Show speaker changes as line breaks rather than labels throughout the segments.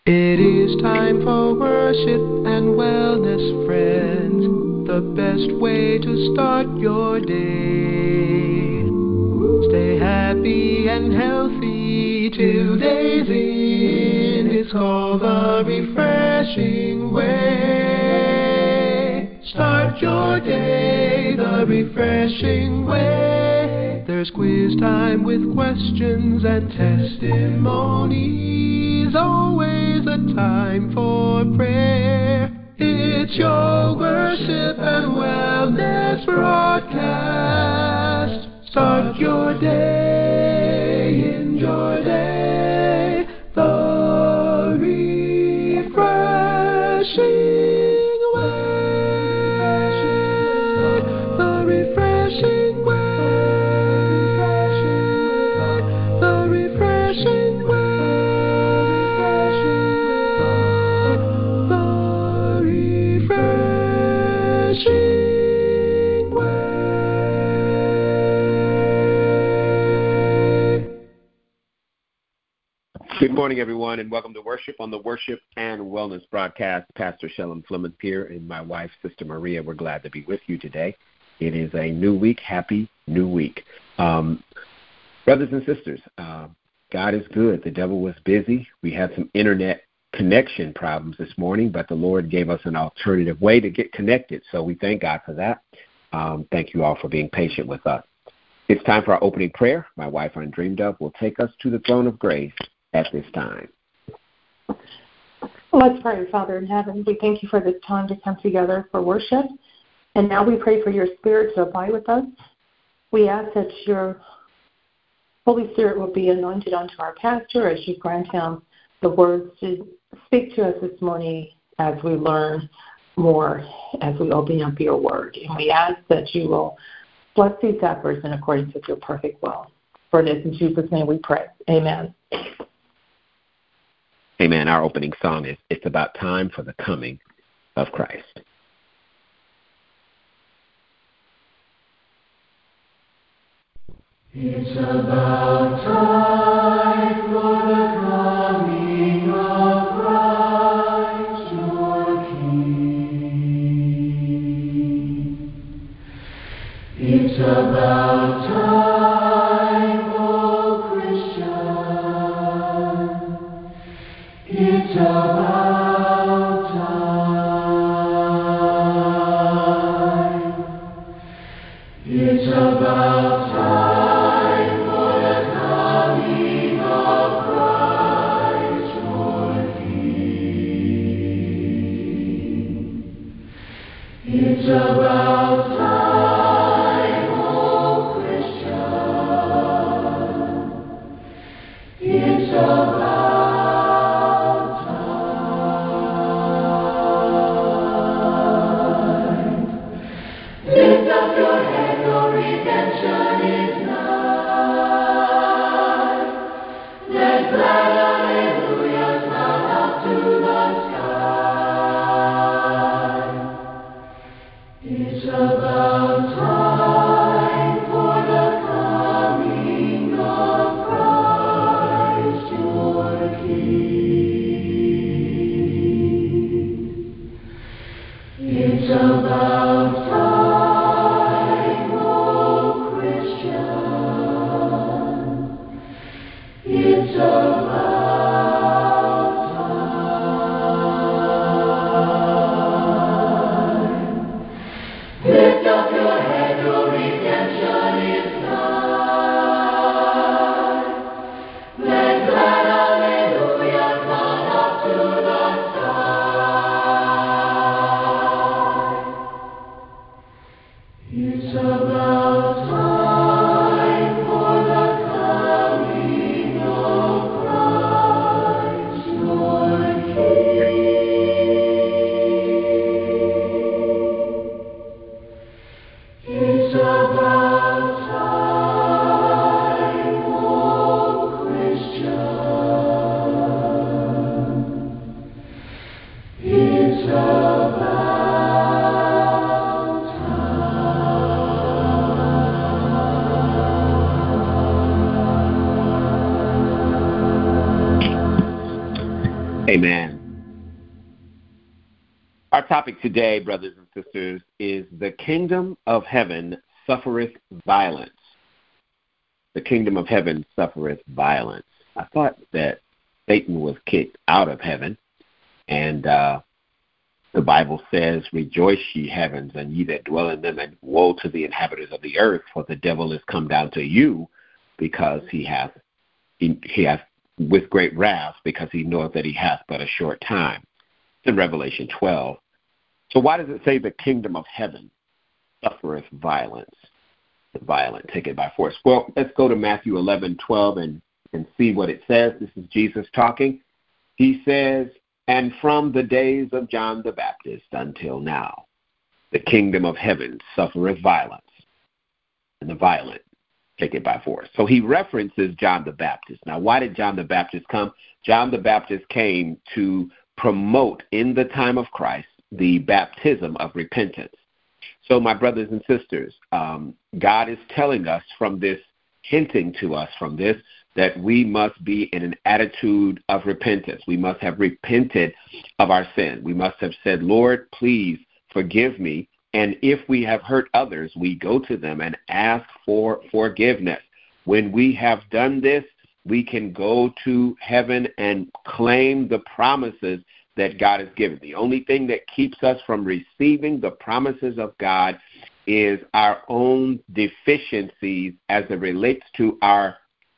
It is time for worship and wellness, friends. The best way to start your day. Stay happy and healthy till day's end. It's called the refreshing way. Start your day the refreshing way. There's quiz time with questions and testimonies. Always a time for prayer. It's your worship and wellness broadcast. Start your day, in your day, the refreshing way, the refreshing way, the refreshing way, the refreshing way.
Good morning, everyone, and welcome to Worship on the Worship and Wellness broadcast. Pastor Shellam Fleming here and my wife, Sister Maria. We're glad to be with you today. It is a new week. Happy new week. Brothers and sisters, God is good. The devil was busy. We had some internet connection problems this morning, but the Lord gave us an alternative way to get connected, so we thank God for that. Thank you all for being patient with us. It's time for our opening prayer. My wife, Undreamed Of, will take us to the throne of grace at this time.
Let's pray. Father in heaven, we thank you for this time to come together for worship. And now we pray for your Spirit to abide with us. We ask that your Holy Spirit will be anointed onto our pastor as you grant him the words to speak to us this morning as we learn more, as we open up your word. And we ask that you will bless these efforts in accordance with your perfect will. For it is in Jesus' name we pray. Amen.
Amen. Our opening song is It's About Time for the Coming of Christ.
It's about time for the coming of Christ, your King. It's about time, oh Christian. It's about time. It's about time for the coming of Christ, your King. It's about time, oh Christian. It's about time.
Amen. Our topic today, brothers and sisters, is the kingdom of heaven suffereth violence. The kingdom of heaven suffereth violence. I thought that Satan was kicked out of heaven, and the Bible says, "Rejoice, ye heavens, and ye that dwell in them, and woe to the inhabitants of the earth, for the devil is come down to you, because he hath with great wrath, because he knoweth that he hath but a short time." It's in Revelation 12. So why does it say the kingdom of heaven suffereth violence? The violent take it by force. Well, let's go to Matthew 11:12 and see what it says. This is Jesus talking. He says, "And from the days of John the Baptist until now, the kingdom of heaven suffereth violence, and the violent take it by force." So he references John the Baptist. Now, why did John the Baptist come? John the Baptist came to promote in the time of Christ the baptism of repentance. So, my brothers and sisters, God is telling us from this, hinting to us from this, that we must be in an attitude of repentance. We must have repented of our sin. We must have said, "Lord, please forgive me." And if we have hurt others, we go to them and ask for forgiveness. When we have done this, we can go to heaven and claim the promises that God has given. The only thing that keeps us from receiving the promises of God is our own deficiencies as it relates to our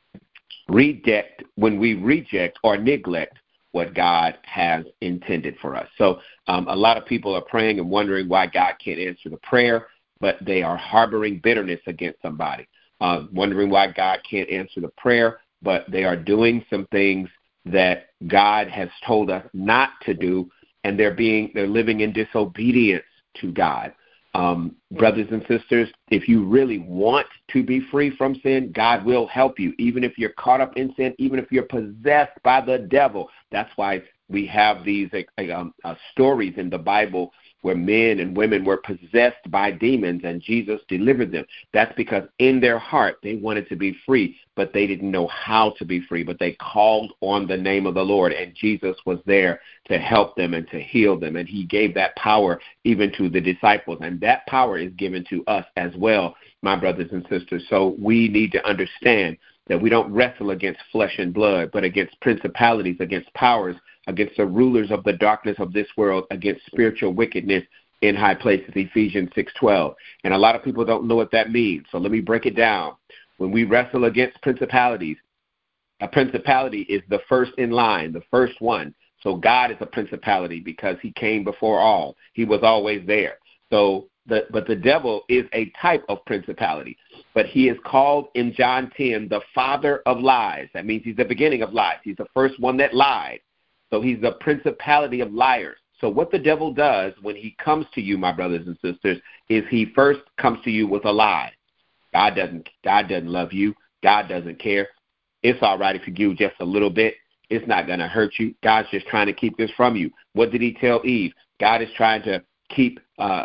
when we reject or neglect what God has intended for us. So a lot of people are praying and wondering why God can't answer the prayer, but they are harboring bitterness against somebody, wondering why God can't answer the prayer, but they are doing some things that God has told us not to do, and they're living in disobedience to God. Brothers and sisters, if you really want to be free from sin, God will help you, even if you're caught up in sin, even if you're possessed by the devil. That's why we have these stories in the Bible where men and women were possessed by demons and Jesus delivered them. That's because in their heart they wanted to be free, but they didn't know how to be free. But they called on the name of the Lord, and Jesus was there to help them and to heal them. And he gave that power even to the disciples. And that power is given to us as well, my brothers and sisters. So we need to understand that we don't wrestle against flesh and blood, but against principalities, against powers, against the rulers of the darkness of this world, against spiritual wickedness in high places, Ephesians 6:12. And a lot of people don't know what that means. So let me break it down. When we wrestle against principalities, a principality is the first in line, the first one. So God is a principality because he came before all. He was always there. But the devil is a type of principality. But he is called in John 10 the father of lies. That means he's the beginning of lies. He's the first one that lied. So he's the principality of liars. So what the devil does when he comes to you, my brothers and sisters, is he first comes to you with a lie. God doesn't love you. God doesn't care. It's all right if you do just a little bit. It's not going to hurt you. God's just trying to keep this from you. What did he tell Eve? God is trying to keep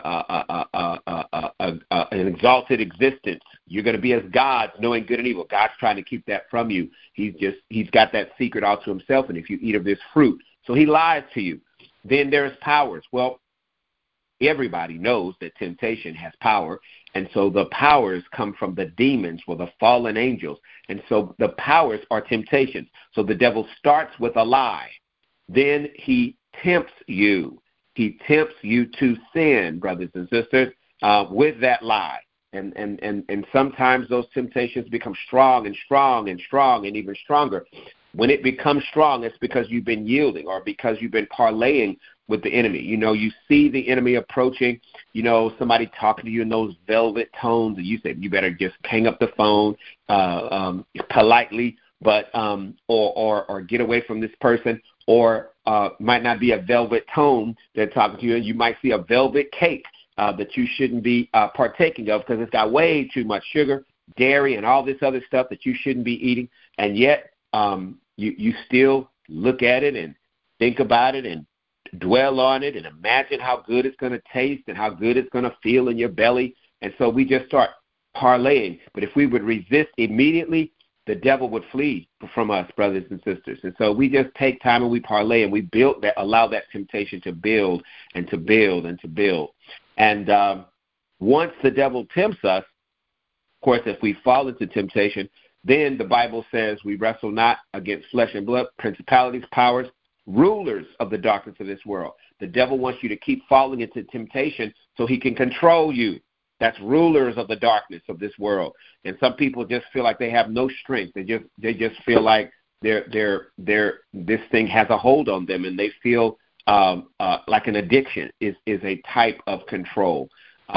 an exalted existence. You're going to be as gods, knowing good and evil. God's trying to keep that from you. He's got that secret all to himself, and if you eat of this fruit. So he lies to you. Then there's powers. Well, everybody knows that temptation has power, and so the powers come from the demons or the fallen angels. And so the powers are temptations. So the devil starts with a lie. Then he tempts you. He tempts you to sin, brothers and sisters, with that lie. And sometimes those temptations become strong and strong and strong and even stronger. When it becomes strong, it's because you've been yielding or because you've been parlaying with the enemy. You know, you see the enemy approaching, you know, somebody talking to you in those velvet tones, and you say, you better just hang up the phone politely, but or get away from this person. Or might not be a velvet tone they're talking to you, and you might see a velvet cake that you shouldn't be partaking of because it's got way too much sugar, dairy, and all this other stuff that you shouldn't be eating. And yet you still look at it and think about it and dwell on it and imagine how good it's going to taste and how good it's going to feel in your belly. And so we just start parlaying. But if we would resist immediately the devil would flee from us, brothers and sisters. And so we just take time and we parlay and we build that, allow that temptation to build and to build and to build. And once the devil tempts us, of course, if we fall into temptation, then the Bible says we wrestle not against flesh and blood, principalities, powers, rulers of the darkness of this world. The devil wants you to keep falling into temptation so he can control you. That's rulers of the darkness of this world. And some people just feel like they have no strength. They just feel like this thing has a hold on them, and they feel like an addiction is a type of control.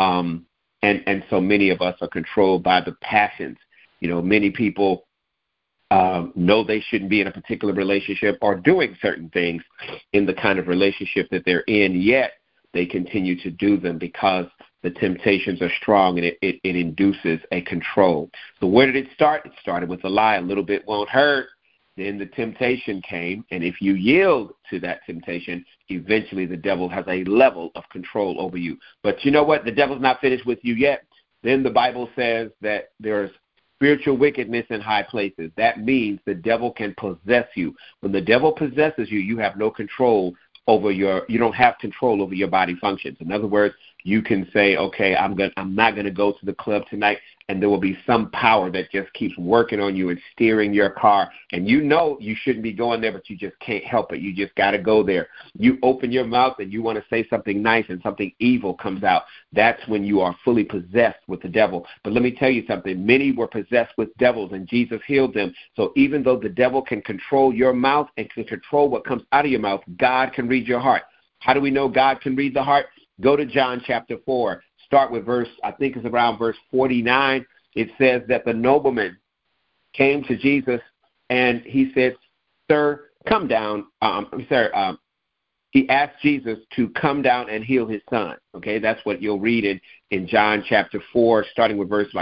And so many of us are controlled by the passions. You know, many people know they shouldn't be in a particular relationship or doing certain things in the kind of relationship that they're in, yet they continue to do them because the temptations are strong and it induces a control. So where did it start? It started with a lie. A little bit won't hurt. Then the temptation came, and if you yield to that temptation, eventually the devil has a level of control over you. But you know what? The devil's not finished with you yet. Then the Bible says that there's spiritual wickedness in high places. That means the devil can possess you. When the devil possesses you, you have no control over you don't have control over your body functions. In other words, you can say, okay, I'm not going to go to the club tonight, and there will be some power that just keeps working on you and steering your car. And you know you shouldn't be going there, but you just can't help it. You just got to go there. You open your mouth and you want to say something nice and something evil comes out. That's when you are fully possessed with the devil. But let me tell you something. Many were possessed with devils, and Jesus healed them. So even though the devil can control your mouth and can control what comes out of your mouth, God can read your heart. How do we know God can read the heart? Go to John chapter 4. Start with I think it's around verse 49. It says that the nobleman came to Jesus and he said, "Sir, come down." He asked Jesus to come down and heal his son. Okay, that's what you'll read in John chapter 4, starting with verse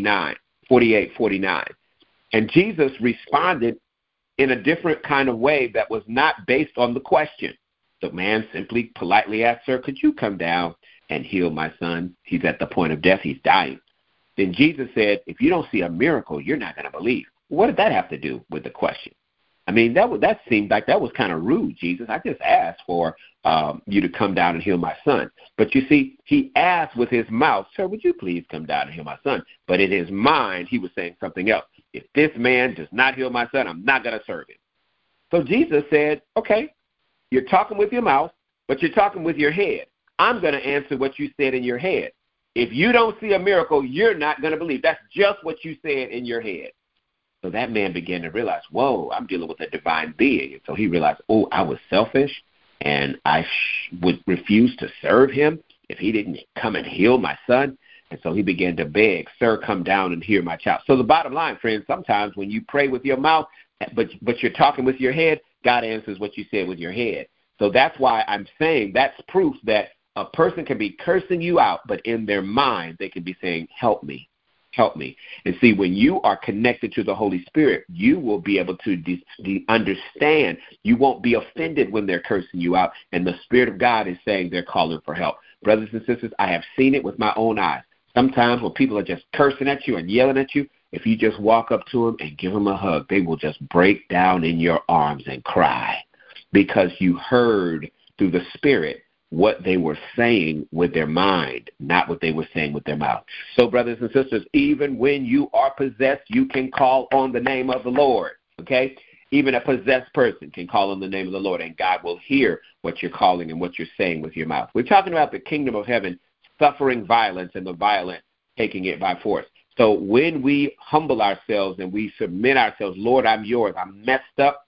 48, 49. And Jesus responded in a different kind of way that was not based on the question. The man simply politely asked, "Sir, could you come down and heal my son? He's at the point of death. He's dying." Then Jesus said, "If you don't see a miracle, you're not going to believe." What did that have to do with the question? I mean, that seemed like that was kind of rude, Jesus. I just asked for you to come down and heal my son. But you see, he asked with his mouth, "Sir, would you please come down and heal my son?" But in his mind, he was saying something else. If this man does not heal my son, I'm not going to serve him. So Jesus said, okay, you're talking with your mouth, but you're talking with your head. I'm going to answer what you said in your head. If you don't see a miracle, you're not going to believe. That's just what you said in your head. So that man began to realize, whoa, I'm dealing with a divine being. And so he realized, oh, I was selfish, and I would refuse to serve him if he didn't come and heal my son. And so he began to beg, "Sir, come down and heal my child." So the bottom line, friends, sometimes when you pray with your mouth, but you're talking with your head, God answers what you said with your head. So that's why I'm saying that's proof that a person can be cursing you out, but in their mind they can be saying, "Help me, help me." And see, when you are connected to the Holy Spirit, you will be able to understand. You won't be offended when they're cursing you out, and the Spirit of God is saying they're calling for help. Brothers and sisters, I have seen it with my own eyes. Sometimes when people are just cursing at you and yelling at you, if you just walk up to them and give them a hug, they will just break down in your arms and cry because you heard through the Spirit what they were saying with their mind, not what they were saying with their mouth. So, brothers and sisters, even when you are possessed, you can call on the name of the Lord, okay? Even a possessed person can call on the name of the Lord, and God will hear what you're calling and what you're saying with your mouth. We're talking about the kingdom of heaven suffering violence and the violent taking it by force. So when we humble ourselves and we submit ourselves, "Lord, I'm yours. I'm messed up.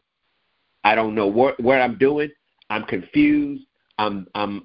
I don't know what I'm doing. I'm confused. I'm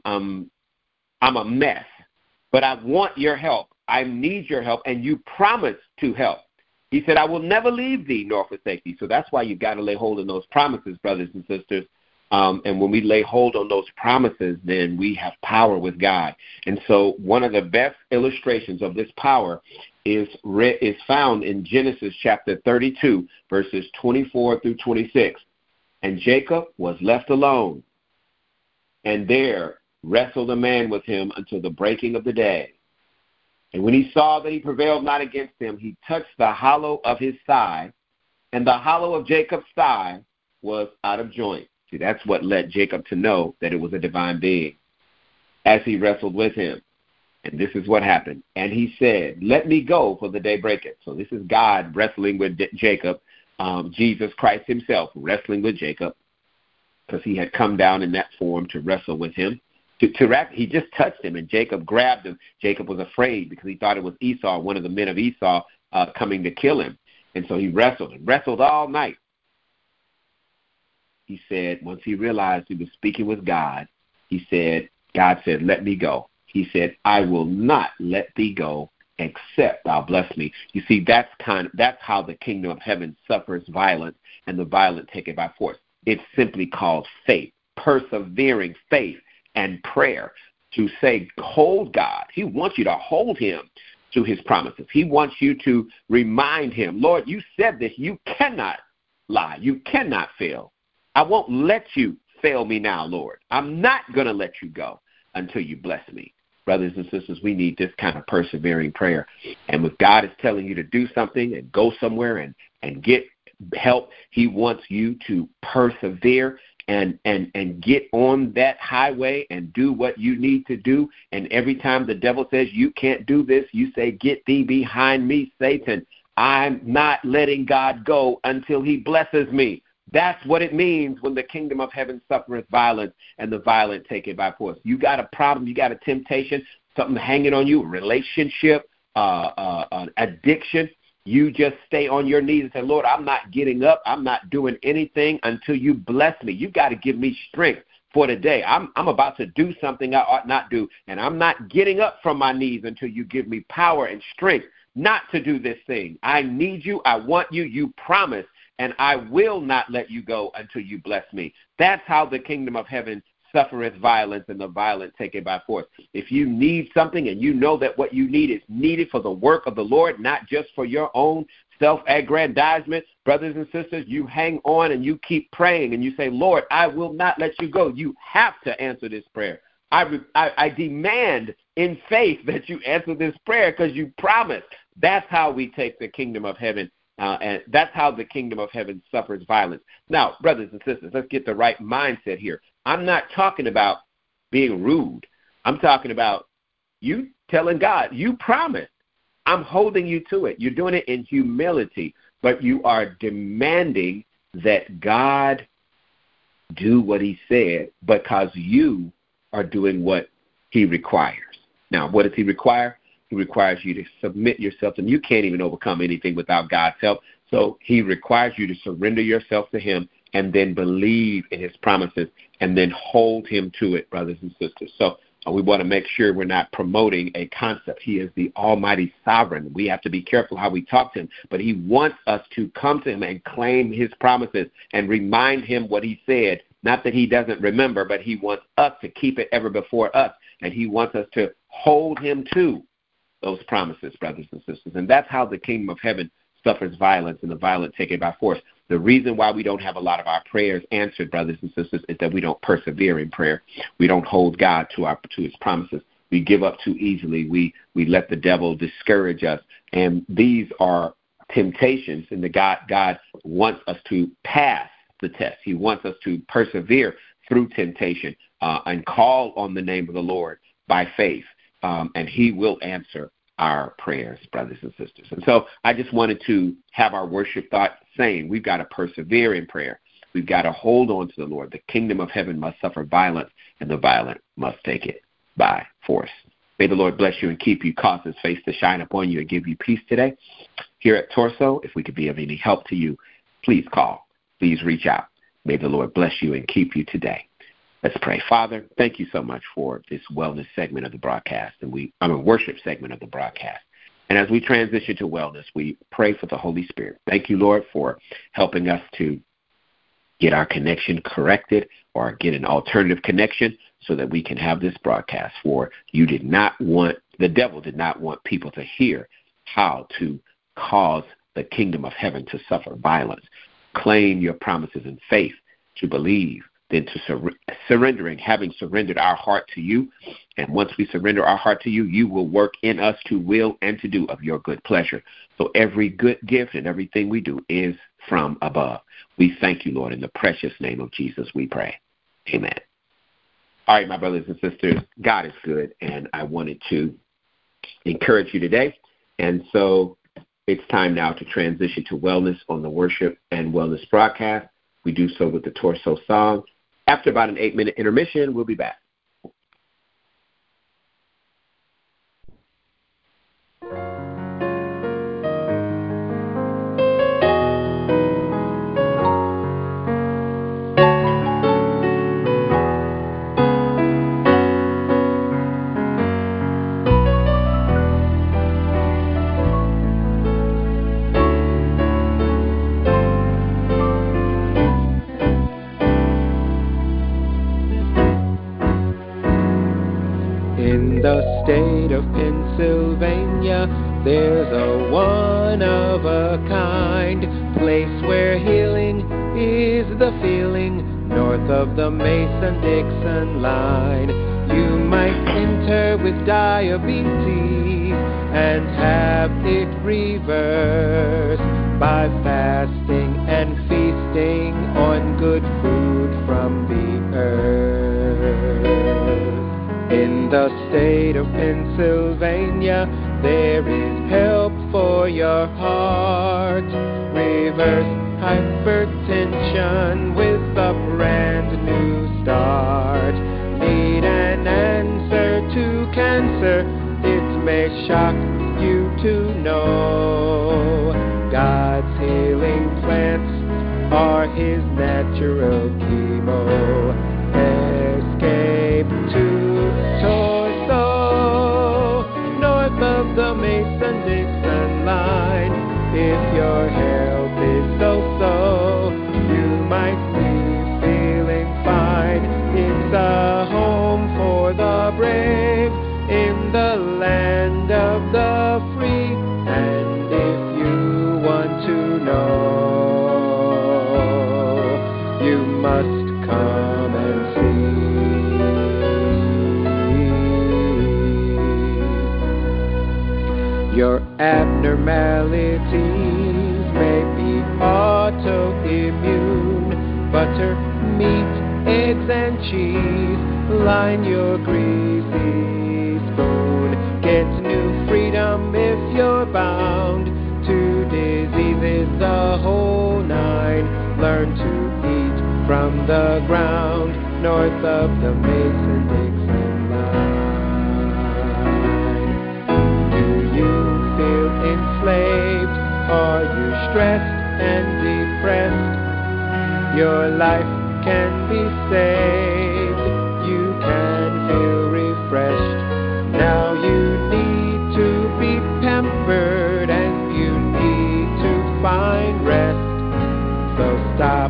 a mess. But I want your help. I need your help, and you promised to help." He said, "I will never leave thee nor forsake thee." So that's why you got to lay hold of those promises, brothers and sisters. And when we lay hold on those promises, then we have power with God. And so one of the best illustrations of this power is found in Genesis chapter 32, verses 24 through 26. "And Jacob was left alone, and there wrestled a man with him until the breaking of the day. And when he saw that he prevailed not against him, he touched the hollow of his thigh, and the hollow of Jacob's thigh was out of joint. See, that's what led Jacob to know that it was a divine being as he wrestled with him. And this is what happened. And he said, let me go, for the day breaketh. So this is God wrestling with Jacob, Jesus Christ himself wrestling with Jacob, because he had come down in that form to wrestle with him. He just touched him, and Jacob grabbed him. Jacob was afraid because he thought it was Esau, one of the men of Esau, coming to kill him. And so he wrestled all night. He said, once he realized he was speaking with God, God said, let me go. He said, I will not let thee go except thou bless me. You see, that's how the kingdom of heaven suffers violence, and the violent take it by force. It's simply called faith, persevering faith and prayer, to say, hold God. He wants you to hold him to his promises. He wants you to remind him, Lord, you said this. You cannot lie. You cannot fail. I won't let you fail me now, Lord. I'm not going to let you go until you bless me. Brothers and sisters, we need this kind of persevering prayer. And if God is telling you to do something and go somewhere and get help, he wants you to persevere and get on that highway and do what you need to do. And every time the devil says you can't do this, you say, get thee behind me, Satan. I'm not letting God go until he blesses me. That's what it means when the kingdom of heaven suffereth violence, and the violent take it by force. You got a problem, you got a temptation, something hanging on you, a relationship, an addiction. You just stay on your knees and say, Lord, I'm not getting up. I'm not doing anything until you bless me. You got to give me strength for today. I'm about to do something I ought not do, and I'm not getting up from my knees until you give me power and strength not to do this thing. I need you. I want you. You promised. And I will not let you go until you bless me. That's how the kingdom of heaven suffereth violence, and the violent take it by force. If you need something and you know that what you need is needed for the work of the Lord, not just for your own self-aggrandizement, brothers and sisters, you hang on and you keep praying and you say, Lord, I will not let you go. You have to answer this prayer. I demand in faith that you answer this prayer because you promised. That's how we take the kingdom of heaven. And that's how the kingdom of heaven suffers violence. Now, brothers and sisters, let's get the right mindset here. I'm not talking about being rude. I'm talking about you telling God, you promised. I'm holding you to it. You're doing it in humility, but you are demanding that God do what he said because you are doing what he requires. Now, what does he require? He requires you to submit yourself to him. You can't even overcome anything without God's help. So he requires you to surrender yourself to him and then believe in his promises and then hold him to it, brothers and sisters. So we want to make sure we're not promoting a concept. He is the almighty sovereign. We have to be careful how we talk to him, but he wants us to come to him and claim his promises and remind him what he said. Not that he doesn't remember, but he wants us to keep it ever before us, and he wants us to hold him to those promises, brothers and sisters. And that's how the kingdom of heaven suffers violence, and the violent take it by force. The reason why we don't have a lot of our prayers answered, brothers and sisters, is that we don't persevere in prayer. We don't hold God to his promises. We give up too easily. We let the devil discourage us. And these are temptations, and God wants us to pass the test. He wants us to persevere through temptation and call on the name of the Lord by faith. And he will answer our prayers, brothers and sisters. And so I just wanted to have our worship thought saying we've got to persevere in prayer. We've got to hold on to the Lord. The kingdom of heaven must suffer violence, and the violent must take it by force. May the Lord bless you and keep you, cause his face to shine upon you and give you peace today. Here at Torso, if we could be of any help to you, please call. Please reach out. May the Lord bless you and keep you today. Let's pray. Father, thank you so much for this wellness segment of the broadcast, and worship segment of the broadcast. And as we transition to wellness, we pray for the Holy Spirit. Thank you, Lord, for helping us to get our connection corrected or get an alternative connection so that we can have this broadcast. For the devil did not want people to hear how to cause the kingdom of heaven to suffer violence. Claim your promises in faith, to believe, then to surrendering, having surrendered our heart to you. And once we surrender our heart to you, you will work in us to will and to do of your good pleasure. So every good gift and everything we do is from above. We thank you, Lord, in the precious name of Jesus we pray. Amen. All right, my brothers and sisters, God is good, and I wanted to encourage you today. And so it's time now to transition to wellness on the Worship and Wellness broadcast. We do so with the Torso song. After about an 8-minute intermission, we'll be back.
In the state of Pennsylvania, there's a one-of-a-kind place where healing is the feeling, north of the Mason-Dixon line. You might enter with diabetes and have it reversed by fasting and feasting on good food from the earth. In the state of Pennsylvania, there is help for your heart. Reverse hypertension with a brand new start. Need an answer to cancer? It may shock you to know God's healing plants are His natural chemo. Escape to Torso, north of the Mason-Dixon line. If your health is so-so, you might be feeling fine. It's a home for the brave in the land of the free. And if you want to know, you must come and see. Your abnormalities may be autoimmune. Butter, meat, eggs, and cheese line your greasy spoon. Get new freedom if you're bound to diseases, the whole nine. Learn to eat from the ground, north of the Mason-Dixon line. Do you feel enslaved? Are you stressed and depressed? Your life can be saved. You can feel refreshed. Now you need to be pampered and you need to find rest. So stop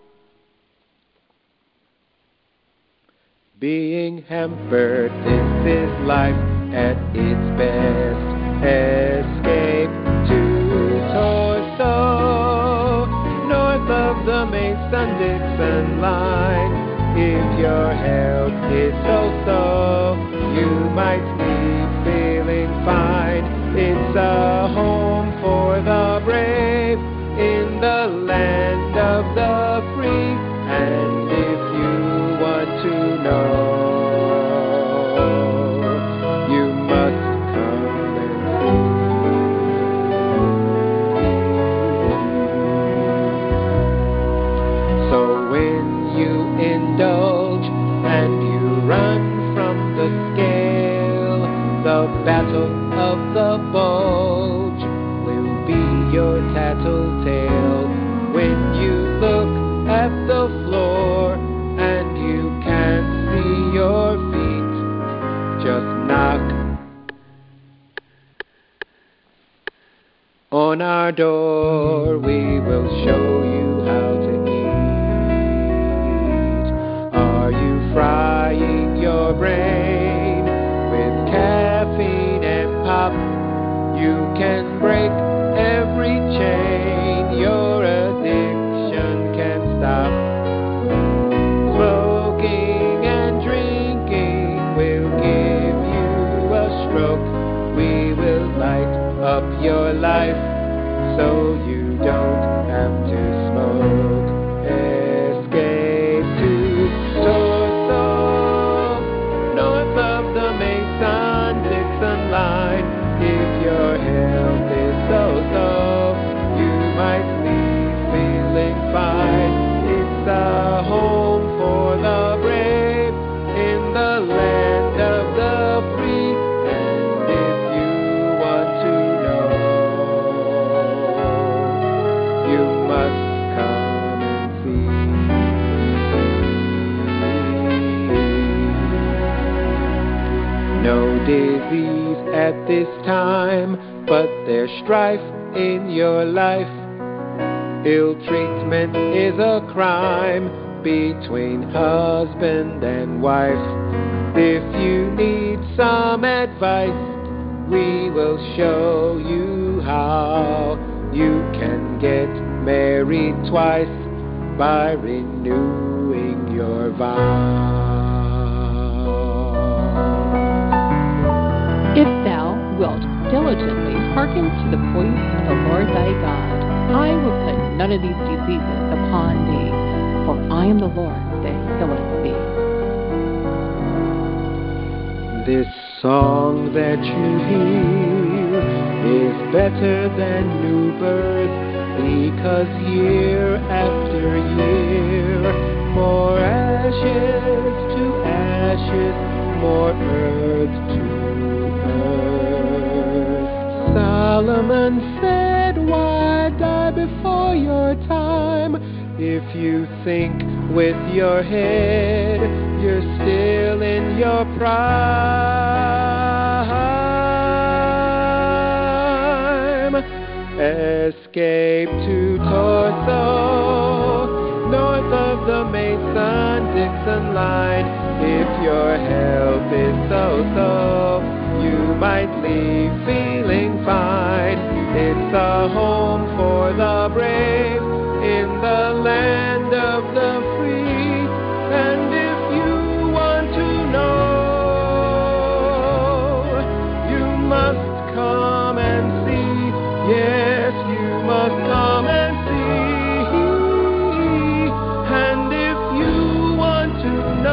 being hampered. This is life at its best. Escape to Torso, north of the Mason-Dixon line. If your health is so-so, you might be feeling fine. It's a home for the brave in the land of the free. And if you want to know, you must come and see. So when you indulge and you run from the scale, the battle of the bulge will be your tattletale. When you look at the floor and you can't see your feet, just knock on our door. We will show you how to eat. Are you frying your brain with caffeine and pop? You can break every chain. Your addiction can stop. Smoking and drinking will give you a stroke. We will light up your life so you don't have to disease at this time, but there's strife in your life. Ill treatment is a crime between husband and wife. If you need some advice, we will show you how you can get married twice by renewing your vow.
If thou wilt diligently hearken to the voice of the Lord thy God, I will put none of these diseases upon thee, for I am the Lord that healeth thee.
This song that you hear is better than new birth, because year after year, more ashes to ashes, more earth to earth. Solomon said, why die before your time? If you think with your head, you're still in your prime. Escape to Torso, north of the Mason-Dixon line. If your health is so-so, you might leave feeling fine. It's a home for the brave in the land of the free. And if you want to know, you must come and see. Yes, you must come and see. And if you want to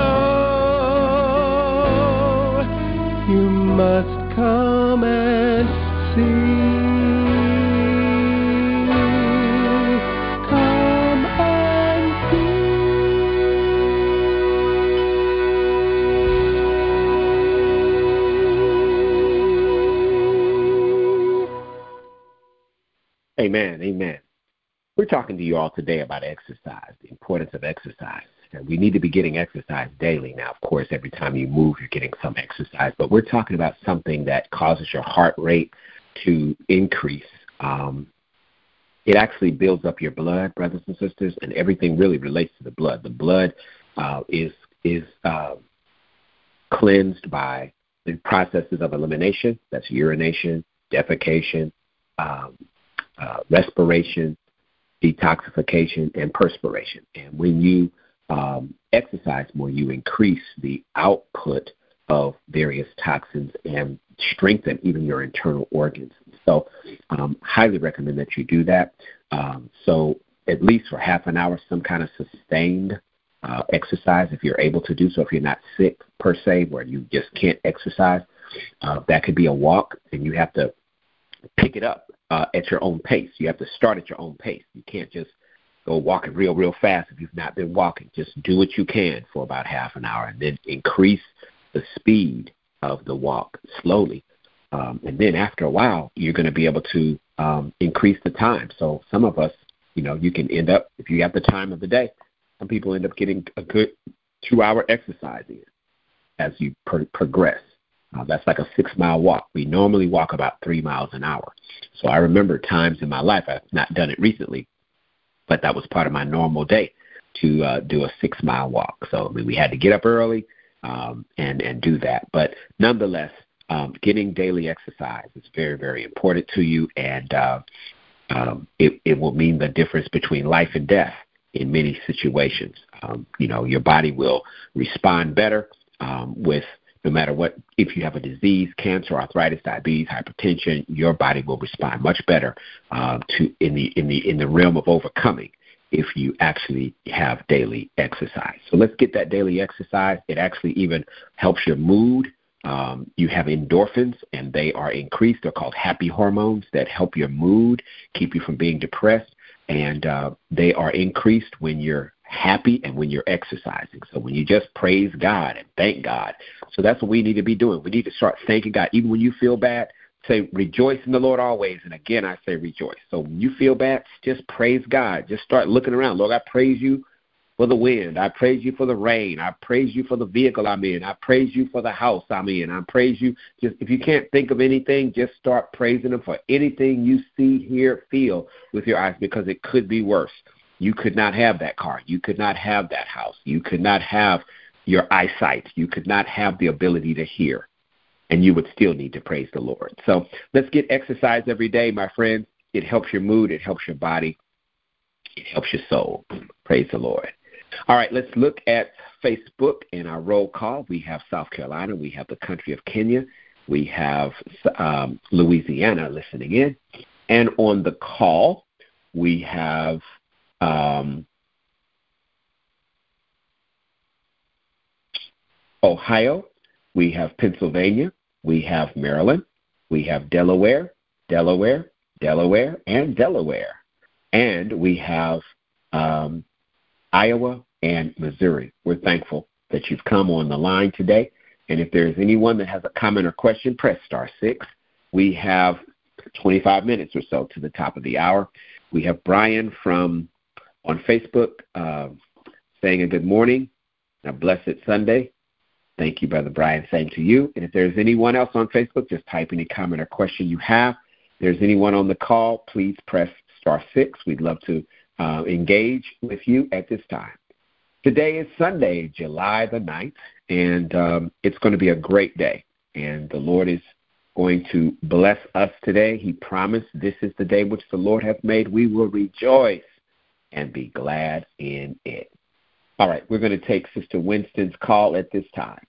know, you must come and see. Come and see.
Amen. Amen. We're talking to you all today about exercise, the importance of exercise. And we need to be getting exercise daily. Now, of course, every time you move, you're getting some exercise. But we're talking about something that causes your heart rate to increase. It actually builds up your blood, brothers and sisters, and everything really relates to the blood. The blood is cleansed by the processes of elimination. That's urination, defecation, respiration, detoxification, and perspiration. And when you exercise more, you increase the output of various toxins and strengthen even your internal organs. So highly recommend that you do that. So at least for half an hour, some kind of sustained exercise if you're able to do so. If you're not sick per se, where you just can't exercise, that could be a walk, and you have to pick it up at your own pace. You have to start at your own pace. You can't just go walking real fast if you've not been walking. Just do what you can for about half an hour, and then increase the speed of the walk slowly. And then after a while, you're going to be able to increase the time. So some of us, you can end up, if you have the time of the day, some people end up getting a good 2-hour exercise in as you progress. That's like a 6-mile walk. We normally walk about 3 miles an hour. So I remember times in my life, I've not done it recently, but that was part of my normal day to do a 6-mile walk. So we had to get up early and do that. But nonetheless, getting daily exercise is very, very important to you, and it will mean the difference between life and death in many situations. Your body will respond better with no matter what. If you have a disease, cancer, arthritis, diabetes, hypertension, your body will respond much better in the realm of overcoming if you actually have daily exercise. So let's get that daily exercise. It actually even helps your mood. You have endorphins, and they are increased. They're called happy hormones that help your mood, keep you from being depressed, and they are increased when you're happy and when you're exercising. So when you just praise God and thank God. So that's what we need to be doing. We need to start thanking God. Even when you feel bad, say rejoice in the Lord always. And again, I say rejoice. So when you feel bad, just praise God. Just start looking around. Lord, I praise you for the wind. I praise you for the rain. I praise you for the vehicle I'm in. I praise you for the house I'm in. I praise you. Just if you can't think of anything, just start praising him for anything you see, hear, feel with your eyes, because it could be worse. You could not have that car. You could not have that house. You could not have your eyesight. You could not have the ability to hear, and you would still need to praise the Lord. So let's get exercise every day, my friends. It helps your mood. It helps your body. It helps your soul. Praise the Lord. All right, let's look at Facebook and our roll call. We have South Carolina. We have the country of Kenya. We have Louisiana listening in. And on the call, we have Ohio. We have Pennsylvania. We have Maryland. We have Delaware, and Delaware. And we have Iowa and Missouri. We're thankful that you've come on the line today. And if there's anyone that has a comment or question, press *6. We have 25 minutes or so to the top of the hour. We have Brian on Facebook saying a good morning, a blessed Sunday. Thank you, Brother Brian. Same to you. And if there's anyone else on Facebook, just type any comment or question you have. If there's anyone on the call, please press *6. We'd love to engage with you at this time. Today is Sunday, July the 9th, and it's going to be a great day. And the Lord is going to bless us today. He promised, this is the day which the Lord hath made. We will rejoice and be glad in it. All right, we're going to take Sister Winston's call at this time.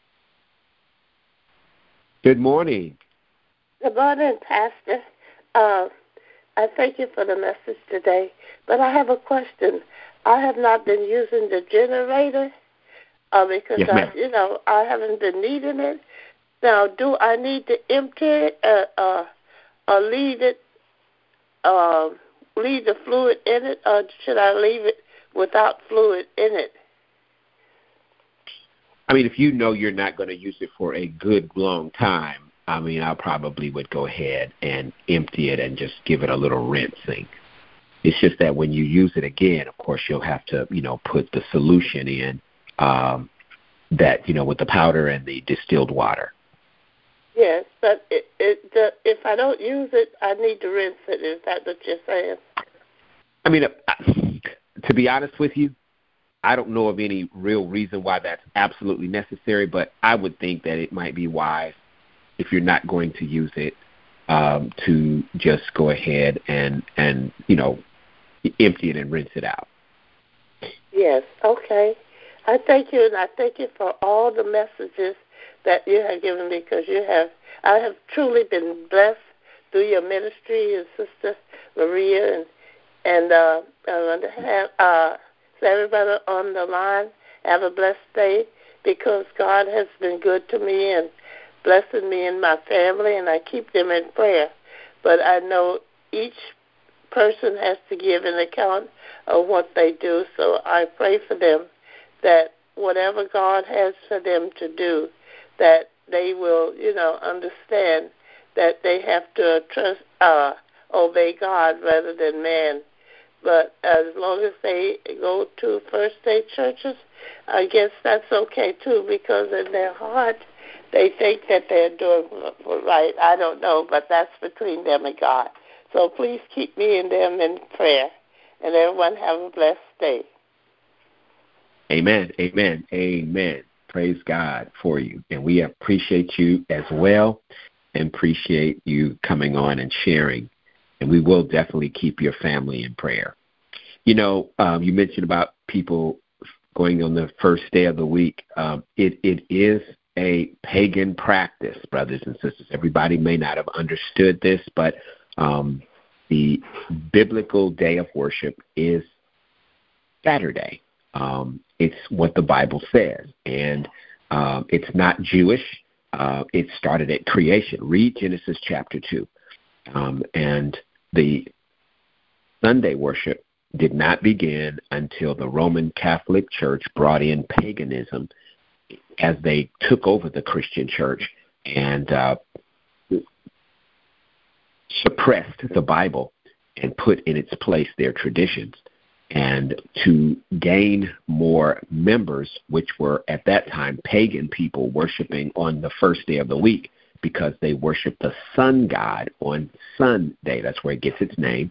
Good morning.
Good morning, Pastor. I thank you for the message today, but I have a question. I have not been using the generator because
yes,
I haven't been needing it. Now, do I need to empty it or leave the fluid in it, or should I leave it without fluid in it?
I mean, if you know you're not going to use it for a good long time, I mean, I probably would go ahead and empty it and just give it a little rinsing. It's just that when you use it again, of course, you'll have to, put the solution in with the powder and the distilled water.
Yes, but if I don't use it, I need to rinse it. Is that what you're saying?
I mean, to be honest with you, I don't know of any real reason why that's absolutely necessary, but I would think that it might be wise, if you're not going to use it, to just go ahead and empty it and rinse it out.
Yes, okay. I thank you, and I thank you for all the messages that you have given me, because I have truly been blessed through your ministry and Sister Maria, and I want to have everybody on the line have a blessed day, because God has been good to me and blessing me and my family, and I keep them in prayer. But I know each person has to give an account of what they do, so I pray for them that whatever God has for them to do, that they will, understand that they have to obey God rather than man. But as long as they go to First Day churches, I guess that's okay too, because in their heart they think that they're doing right. I don't know, but that's between them and God. So please keep me and them in prayer, and everyone have a blessed day.
Amen, amen, amen. Praise God for you. And we appreciate you as well, and appreciate you coming on and sharing. And we will definitely keep your family in prayer. You mentioned about people going on the first day of the week. It is a pagan practice, brothers and sisters. Everybody may not have understood this, but the biblical day of worship is Saturday. It's what the Bible says, and it's not Jewish. It started at creation. Read Genesis chapter 2. And the Sunday worship did not begin until the Roman Catholic Church brought in paganism as they took over the Christian church and suppressed the Bible and put in its place their traditions. And to gain more members, which were at that time pagan people worshiping on the first day of the week because they worshiped the sun god on Sunday. That's where it gets its name.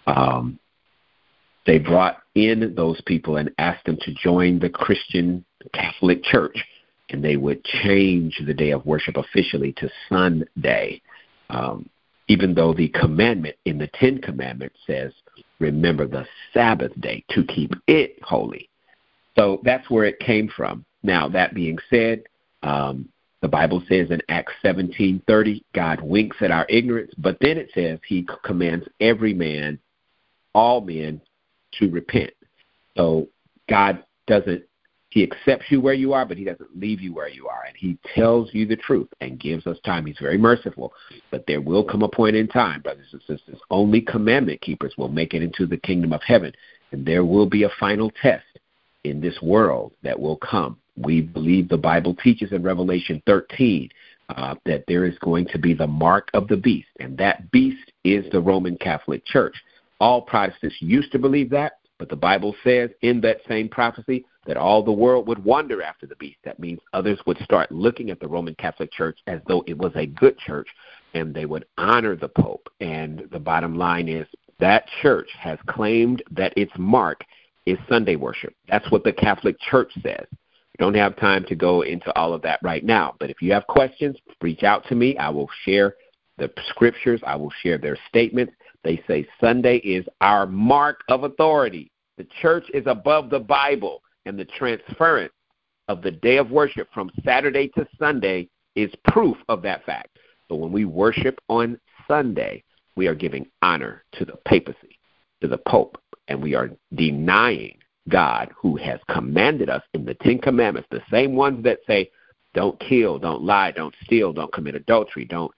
They brought in those people and asked them to join the Christian Catholic Church, and they would change the day of worship officially to Sunday, even though the commandment in the Ten Commandments says, remember the Sabbath day to keep it holy. So that's where it came from. Now, that being said, the Bible says in Acts 17:30, God winks at our ignorance, but then it says he commands every man, all men, to repent. So God he accepts you where you are, but he doesn't leave you where you are. And he tells you the truth and gives us time. He's very merciful. But there will come a point in time, brothers and sisters, only commandment keepers will make it into the kingdom of heaven. And there will be a final test in this world that will come. We believe the Bible teaches in Revelation 13 that there is going to be the mark of the beast. And that beast is the Roman Catholic Church. All Protestants used to believe that, but the Bible says in that same prophecy that all the world would wander after the beast. That means others would start looking at the Roman Catholic Church as though it was a good church, and they would honor the Pope. And the bottom line is that church has claimed that its mark is Sunday worship. That's what the Catholic Church says. We don't have time to go into all of that right now, but if you have questions, reach out to me. I will share the scriptures. I will share their statements. They say Sunday is our mark of authority. The church is above the Bible, and the transference of the day of worship from Saturday to Sunday is proof of that fact. So when we worship on Sunday, we are giving honor to the papacy, to the Pope, and we are denying God who has commanded us in the Ten Commandments, the same ones that say don't kill, don't lie, don't steal, don't commit adultery, don't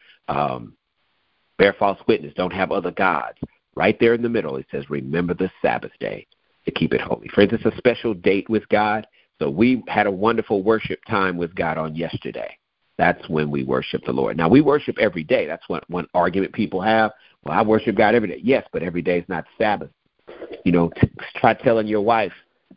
bear false witness, don't have other gods. Right there in the middle, it says, remember the Sabbath day to keep it holy. Friends, it's a special date with God. So we had a wonderful worship time with God on yesterday. That's when we worship the Lord. Now, we worship every day. That's one argument people have. Well, I worship God every day. Yes, but every day is not Sabbath. Try telling your wife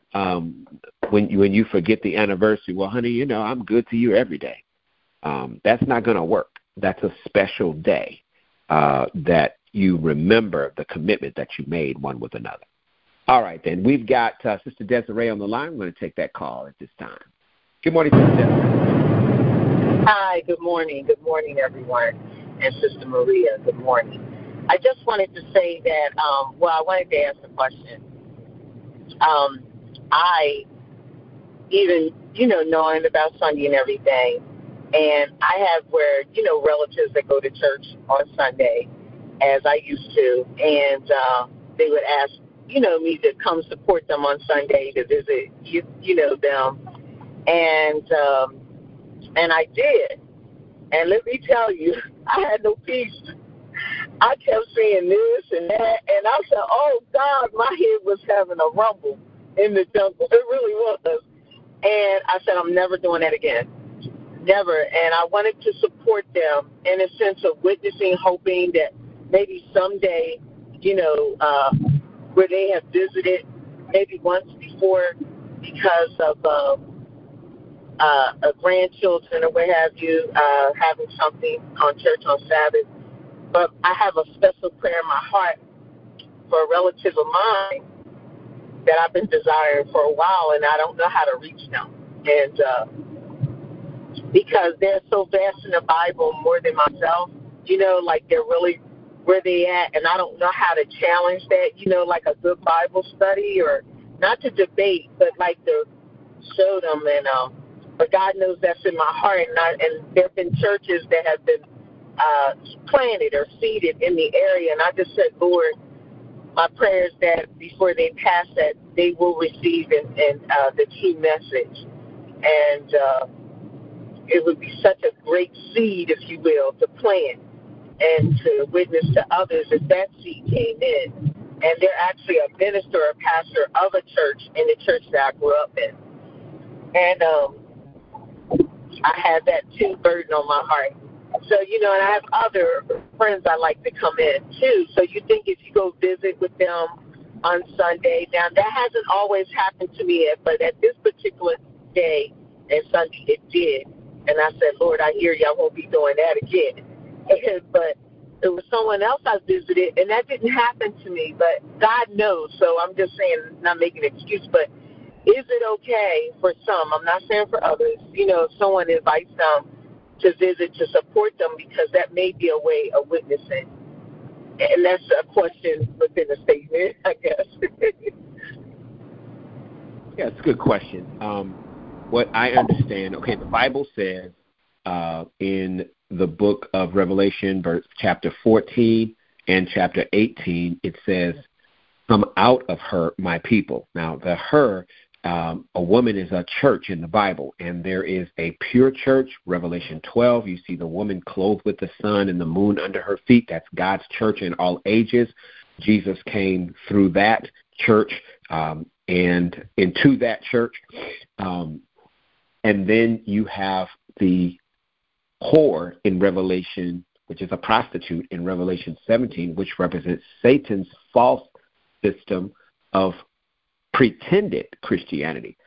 when you forget the anniversary, well, honey, I'm good to you every day. That's not going to work. That's a special day that you remember the commitment that you made one with another. All right, then. We've got Sister Desiree on the line. I'm going to take that call at this time. Good morning, Sister Desiree.
Hi, good morning. Good morning, everyone. And Sister Maria, good morning. I just wanted to say that, I wanted to ask a question. I, even, knowing about Sunday and everything, and I have relatives that go to church on Sunday, as I used to, and they would ask, me to come support them on Sunday to visit, them. And I did. And let me tell you, I had no peace. I kept seeing this and that, and I said, oh, God, my head was having a rumble in the jungle. It really was. And I said, I'm never doing that again. Never. And I wanted to support them in a sense of witnessing, hoping that maybe someday, where they have visited maybe once before because of grandchildren or what have you, having something on church on Sabbath. But I have a special prayer in my heart for a relative of mine that I've been desiring for a while, and I don't know how to reach them. And because they're so vast in the Bible more than myself, like they're really where they at, and I don't know how to challenge that, like a good Bible study, or not to debate, but like to show them. And but God knows that's in my heart, and there have been churches that have been planted or seeded in the area, and I just said, Lord, my prayer is that before they pass that, they will receive and the key message, and it would be such a great seed, if you will, to plant and to witness to others if that seed came in. And they're actually a minister or pastor of a church in the church that I grew up in. And I had that too burden on my heart. So, and I have other friends I like to come in too. So you think if you go visit with them on Sunday. Now, that hasn't always happened to me yet, but at this particular day and Sunday, it did. And I said, Lord, I hear you. I won't be doing that again. But it was someone else I visited, and that didn't happen to me. But God knows, so I'm just saying, not making an excuse, but is it okay for some? I'm not saying for others. If someone invites them to visit, to support them, because that may be a way of witnessing. And that's a question within a statement, I guess.
Yeah, it's a good question. What I understand, the Bible says in the book of Revelation, chapter 14 and chapter 18, it says, come out of her, my people. Now, the her, a woman is a church in the Bible, and there is a pure church. Revelation 12, you see the woman clothed with the sun and the moon under her feet. That's God's church in all ages. Jesus came through that church and into that church. And then you have the whore in Revelation, which is a prostitute in Revelation 17, which represents Satan's false system of pretended Christianity,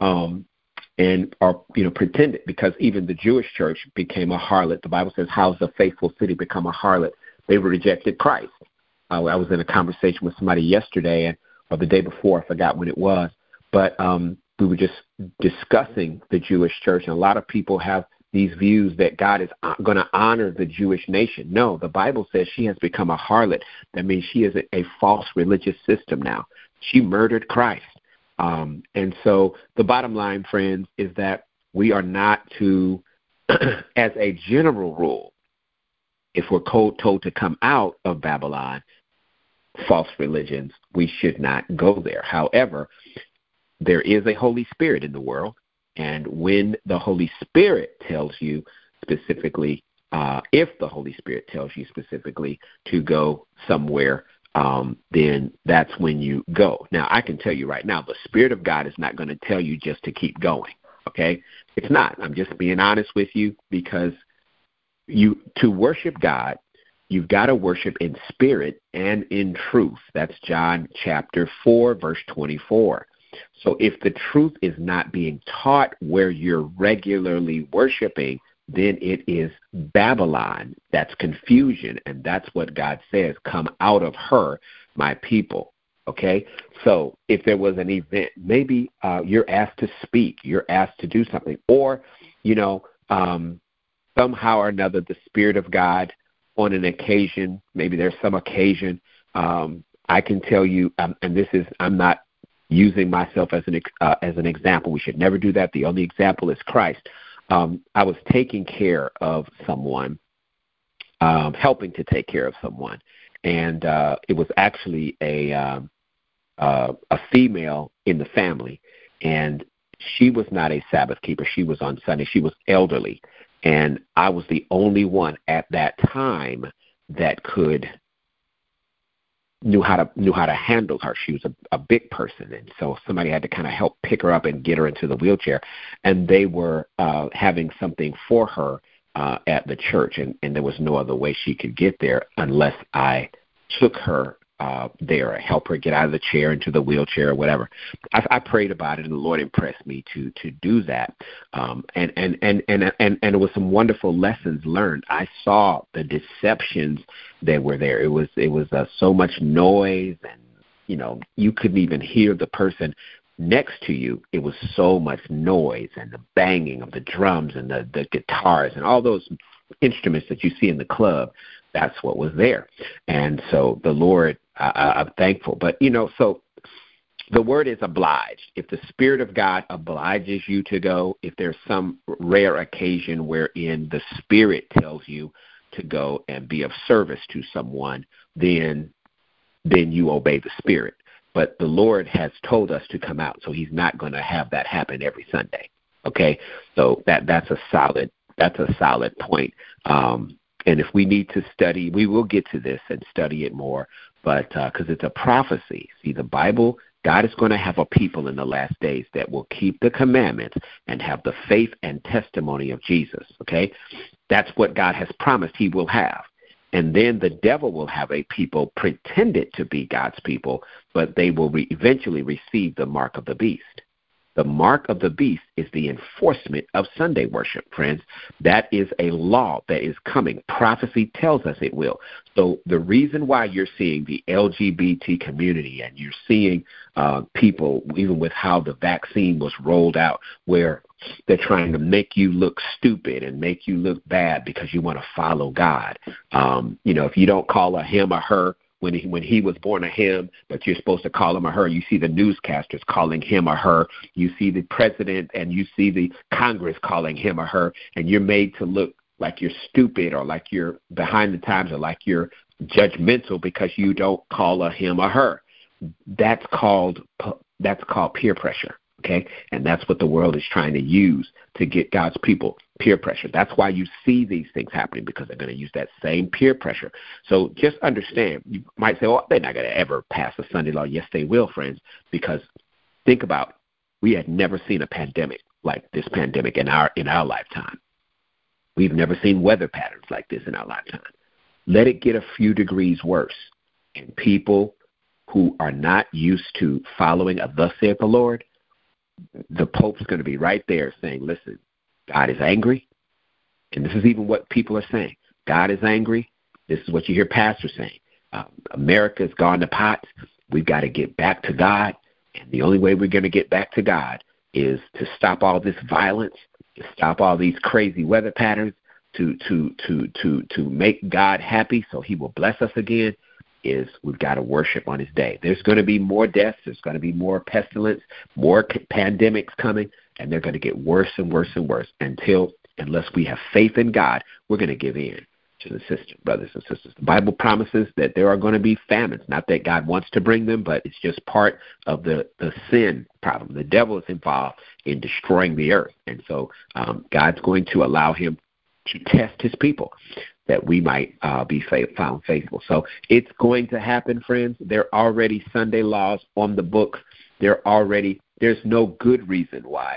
pretended, because even the Jewish church became a harlot. The Bible says, how's the faithful city become a harlot? They rejected Christ. I was in a conversation with somebody yesterday or the day before, I forgot when it was, but we were just discussing the Jewish church, and a lot of people have these views that God is going to honor the Jewish nation. No, the Bible says she has become a harlot. That means she is a false religious system now. She murdered Christ. And so the bottom line, friends, is that we are not to, as a general rule, if we're told to come out of Babylon, false religions, we should not go there. However, there is a Holy Spirit in the world, and when the Holy Spirit tells you specifically, if the Holy Spirit tells you specifically to go somewhere, then that's when you go. Now, I can tell you right now, the Spirit of God is not going to tell you just to keep going, okay? It's not. I'm just being honest with you, because to worship God, you've got to worship in spirit and in truth. That's John chapter 4, verse 24. So if the truth is not being taught where you're regularly worshiping, then it is Babylon. That's confusion, and that's what God says, come out of her, my people. Okay? So if there was an event, maybe you're asked to speak, you're asked to do something, or, somehow or another the Spirit of God on an occasion, maybe there's some occasion, I can tell you, and this is, I'm not using myself as an example. We should never do that. The only example is Christ. I was taking care of someone, helping to take care of someone, and it was actually a female in the family, and she was not a Sabbath keeper. She was on Sunday. She was elderly, and I was the only one at that time that knew how to handle her. She was a big person, and so somebody had to kind of help pick her up and get her into the wheelchair. And they were having something for her at the church, and there was no other way she could get there unless I took her there, help her get out of the chair into the wheelchair or whatever. I prayed about it, and the Lord impressed me to do that. And it was some wonderful lessons learned. I saw the deceptions that were there. It was so much noise, and you couldn't even hear the person next to you. It was so much noise, and the banging of the drums and the guitars and all those instruments that you see in the club. That's what was there. And so the Lord, I'm thankful. But, so the word is obliged. If the Spirit of God obliges you to go, if there's some rare occasion wherein the Spirit tells you to go and be of service to someone, then you obey the Spirit. But the Lord has told us to come out, so he's not going to have that happen every Sunday. Okay? So that's a solid point. And if we need to study, we will get to this and study it more, but because it's a prophecy. See, the Bible, God is going to have a people in the last days that will keep the commandments and have the faith and testimony of Jesus, okay? That's what God has promised he will have. And then the devil will have a people pretended to be God's people, but they will eventually receive the mark of the beast. The mark of the beast is the enforcement of Sunday worship, friends. That is a law that is coming. Prophecy tells us it will. So the reason why you're seeing the LGBT community and you're seeing people, even with how the vaccine was rolled out, where they're trying to make you look stupid and make you look bad because you want to follow God. If you don't call a him or her, when he was born a him, but you're supposed to call him or her. You see the newscasters calling him or her. You see the president and you see the Congress calling him or her, and you're made to look like you're stupid or like you're behind the times or like you're judgmental because you don't call a him or her. That's called peer pressure. Okay, and that's what the world is trying to use to get God's people, peer pressure. That's why you see these things happening, because they're going to use that same peer pressure. So just understand, you might say, they're not going to ever pass a Sunday law. Yes, they will, friends, because think about, we had never seen a pandemic like this pandemic in our lifetime. We've never seen weather patterns like this in our lifetime. Let it get a few degrees worse, and people who are not used to following a thus saith the Lord, the Pope's going to be right there saying, listen, God is angry. And this is even what people are saying. God is angry. This is what you hear pastors saying. America's gone to pot. We've got to get back to God. And the only way we're going to get back to God is to stop all this violence, to stop all these crazy weather patterns, to make God happy so he will bless us again. Is we've got to worship on his day. There's going to be more deaths. There's going to be more pestilence, more pandemics coming, and they're going to get worse and worse and worse unless we have faith in God, we're going to give in to the system, brothers and sisters. The Bible promises that there are going to be famines, not that God wants to bring them, but it's just part of the sin problem. The devil is involved in destroying the earth, and so God's going to allow him to test his people, that we might be found faithful. So it's going to happen, friends. There are already Sunday laws on the books. There's no good reason why.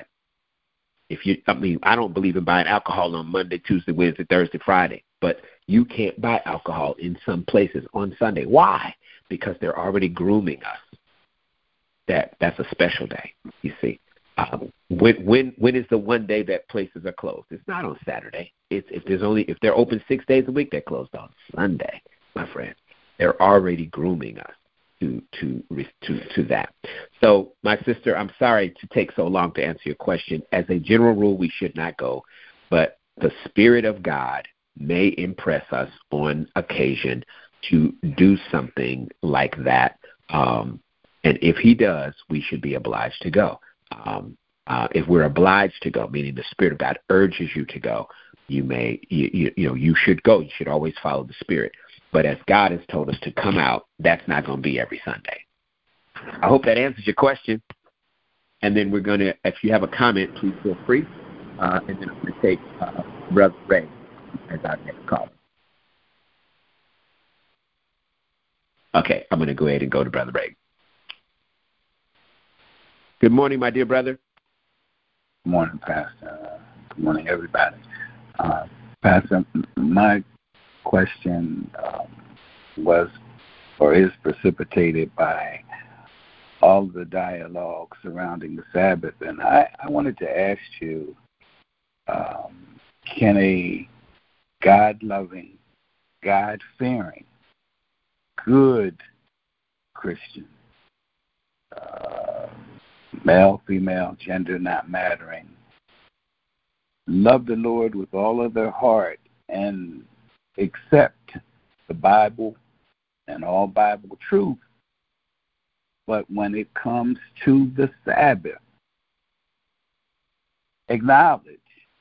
I don't believe in buying alcohol on Monday, Tuesday, Wednesday, Thursday, Friday, but you can't buy alcohol in some places on Sunday. Why? Because they're already grooming us. That's a special day, you see. When is the one day that places are closed? It's not on Saturday. If they're open 6 days a week, they're closed on Sunday, my friend. They're already grooming us to that. So, my sister, I'm sorry to take so long to answer your question. As a general rule, we should not go, but the Spirit of God may impress us on occasion to do something like that. And if he does, we should be obliged to go. If we're obliged to go, meaning the Spirit of God urges you to go, you should go. You should always follow the Spirit. But as God has told us to come out, that's not going to be every Sunday. I hope that answers your question. And then we're going to, if you have a comment, please feel free. And then I'm going to take Brother Ray as our next caller. Okay, I'm going to go ahead and go to Brother Ray. Good morning, my dear brother.
Good morning, Pastor. Good morning, everybody. Pastor, my question was or is precipitated by all the dialogue surrounding the Sabbath. And I wanted to ask you, can a God-loving, God-fearing, good Christian, male, female, gender not mattering, love the Lord with all of their heart and accept the Bible and all Bible truth, but when it comes to the Sabbath, acknowledge,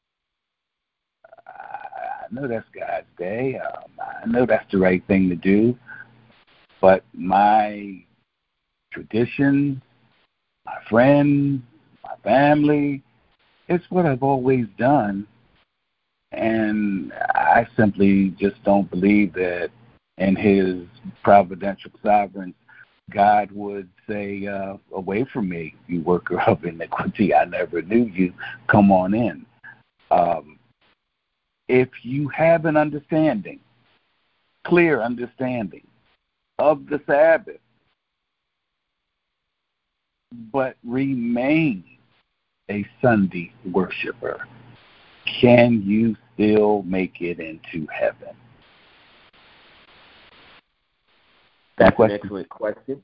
I know that's God's day, I know that's the right thing to do, but my tradition, my friends, my family, it's what I've always done, and I simply just don't believe that in his providential sovereign, God would say, away from me, you worker of iniquity, I never knew you, come on in. If you have an understanding clear understanding of the Sabbath, but remain a Sunday worshiper, can you still make it into heaven?
That's an excellent question.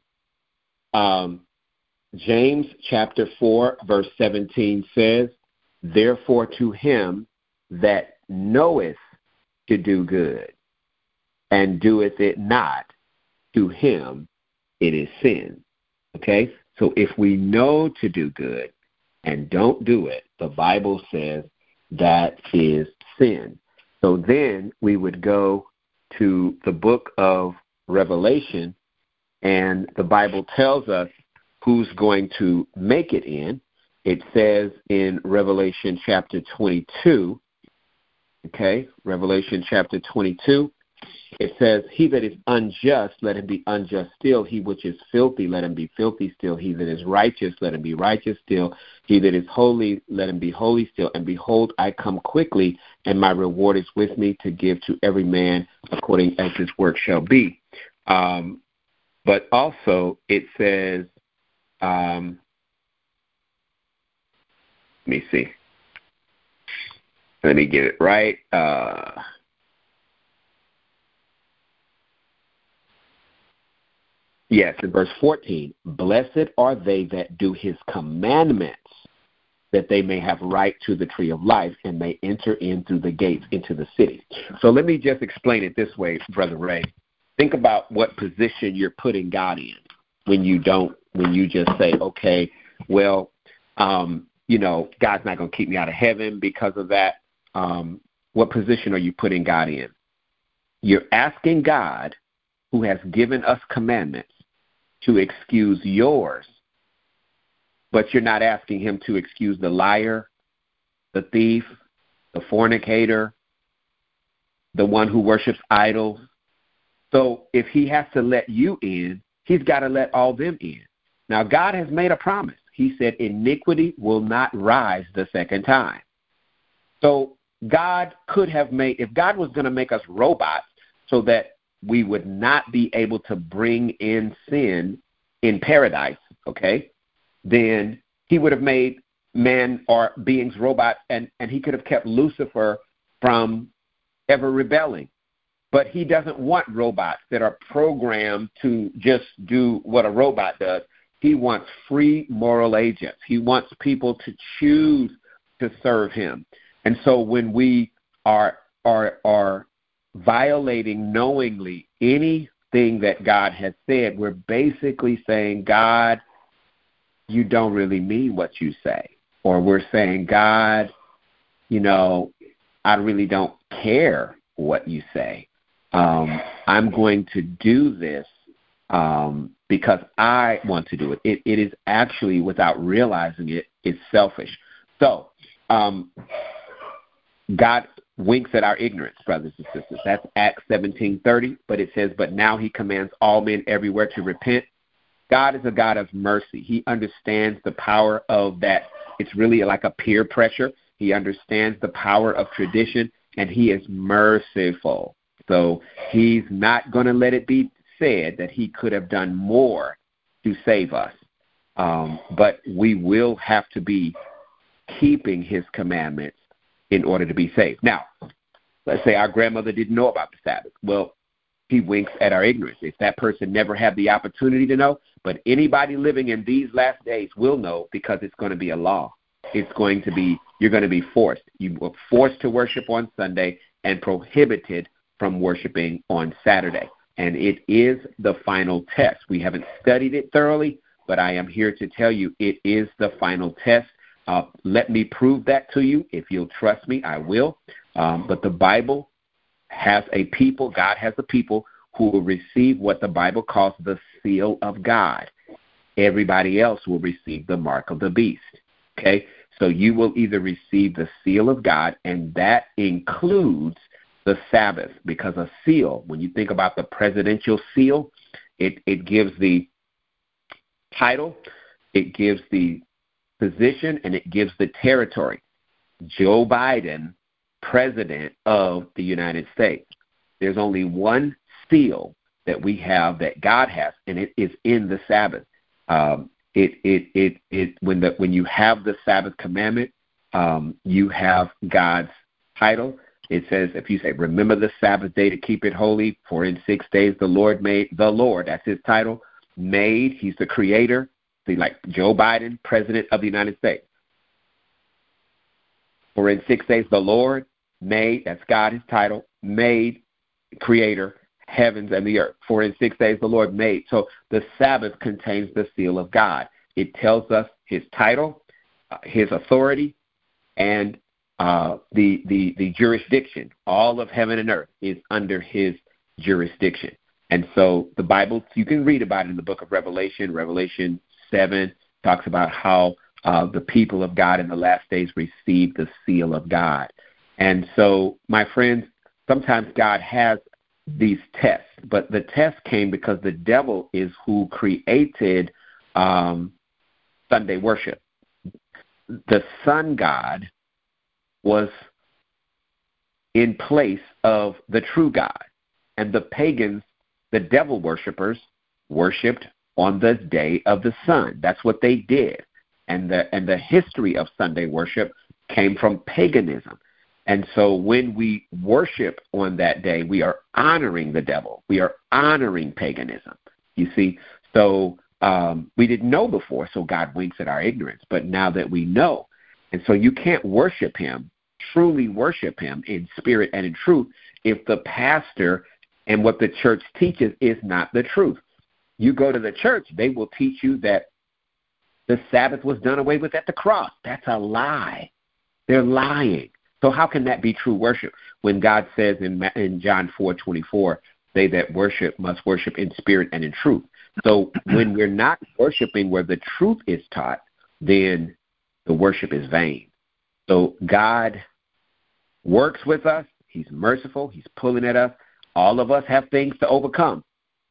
James chapter 4, verse 17 says, therefore to him that knoweth to do good and doeth it not, to him it is sin. Okay? So if we know to do good and don't do it, the Bible says that is sin. So then we would go to the book of Revelation, and the Bible tells us who's going to make it in. It says in Revelation chapter 22, okay, Revelation chapter 22, it says, he that is unjust, let him be unjust still. He which is filthy, let him be filthy still. He that is righteous, let him be righteous still. He that is holy, let him be holy still. And behold, I come quickly, and my reward is with me to give to every man according as his work shall be. But also it says, let me see. Let me get it right. Yes, in verse 14, blessed are they that do his commandments, that they may have right to the tree of life and may enter in through the gates into the city. So let me just explain it this way, Brother Ray. Think about what position you're putting God in when you just say, okay, well, God's not going to keep me out of heaven because of that. What position are you putting God in? You're asking God, who has given us commandments, to excuse yours, but you're not asking him to excuse the liar, the thief, the fornicator, the one who worships idols. So if he has to let you in, he's got to let all them in. Now, God has made a promise. He said iniquity will not rise the second time. So God could have made, if God was going to make us robots so that we would not be able to bring in sin in paradise, okay, then he would have made men or beings robots, and he could have kept Lucifer from ever rebelling. But he doesn't want robots that are programmed to just do what a robot does. He wants free moral agents. He wants people to choose to serve him. And so when we are violating knowingly anything that God has said, we're basically saying, God, you don't really mean what you say. Or we're saying, God, I really don't care what you say. I'm going to do this because I want to do it. It is actually, without realizing it, it's selfish. So God winks at our ignorance, brothers and sisters. That's Acts 17:30, but it says, but now he commands all men everywhere to repent. God is a God of mercy. He understands the power of that. It's really like a peer pressure. He understands the power of tradition, and he is merciful. So he's not going to let it be said that he could have done more to save us. But we will have to be keeping his commandments in order to be saved. Now, let's say our grandmother didn't know about the Sabbath. Well, he winks at our ignorance. If that person never had the opportunity to know, but anybody living in these last days will know, because it's going to be a law. It's going to be, you're going to be forced. You were forced to worship on Sunday and prohibited from worshiping on Saturday. And it is the final test. We haven't studied it thoroughly, but I am here to tell you it is the final test. Let me prove that to you. If you'll trust me, I will. But the Bible has a people, God has a people who will receive what the Bible calls the seal of God. Everybody else will receive the mark of the beast. Okay? So you will either receive the seal of God, and that includes the Sabbath, because a seal, when you think about the presidential seal, it gives the title, it gives the position, and it gives the territory. Joe Biden, President of the United States. There's only one seal that we have, that God has, and it is in the Sabbath. When you have the Sabbath commandment, you have God's title. It says, if you say, remember the Sabbath day to keep it holy, for in 6 days the Lord made, the Lord, that's his title, made, he's the creator. See, like Joe Biden, president of the United States. For in 6 days the Lord made, that's God, his title, made, creator, heavens and the earth. For in 6 days the Lord made. So the Sabbath contains the seal of God. It tells us his title, his authority, and the jurisdiction. All of heaven and earth is under his jurisdiction. And so the Bible, you can read about it in the book of Revelation. Revelation 7 talks about how the people of God in the last days receive the seal of God. And so, my friends, sometimes God has these tests, but the test came because the devil is who created Sunday worship. The sun god was in place of the true God, and the pagans, the devil worshipers, worshipped on the day of the sun. That's what they did. And the history of Sunday worship came from paganism. And so when we worship on that day, we are honoring the devil. We are honoring paganism. You see, so we didn't know before, so God winks at our ignorance. But now that we know, and so you can't worship him, truly worship him in spirit and in truth, if the pastor and what the church teaches is not the truth. You go to the church, they will teach you that the Sabbath was done away with at the cross. That's a lie. They're lying. So how can that be true worship when God says in John 4:24, they that worship must worship in spirit and in truth? So when we're not worshiping where the truth is taught, then the worship is vain. So God works with us. He's merciful. He's pulling at us. All of us have things to overcome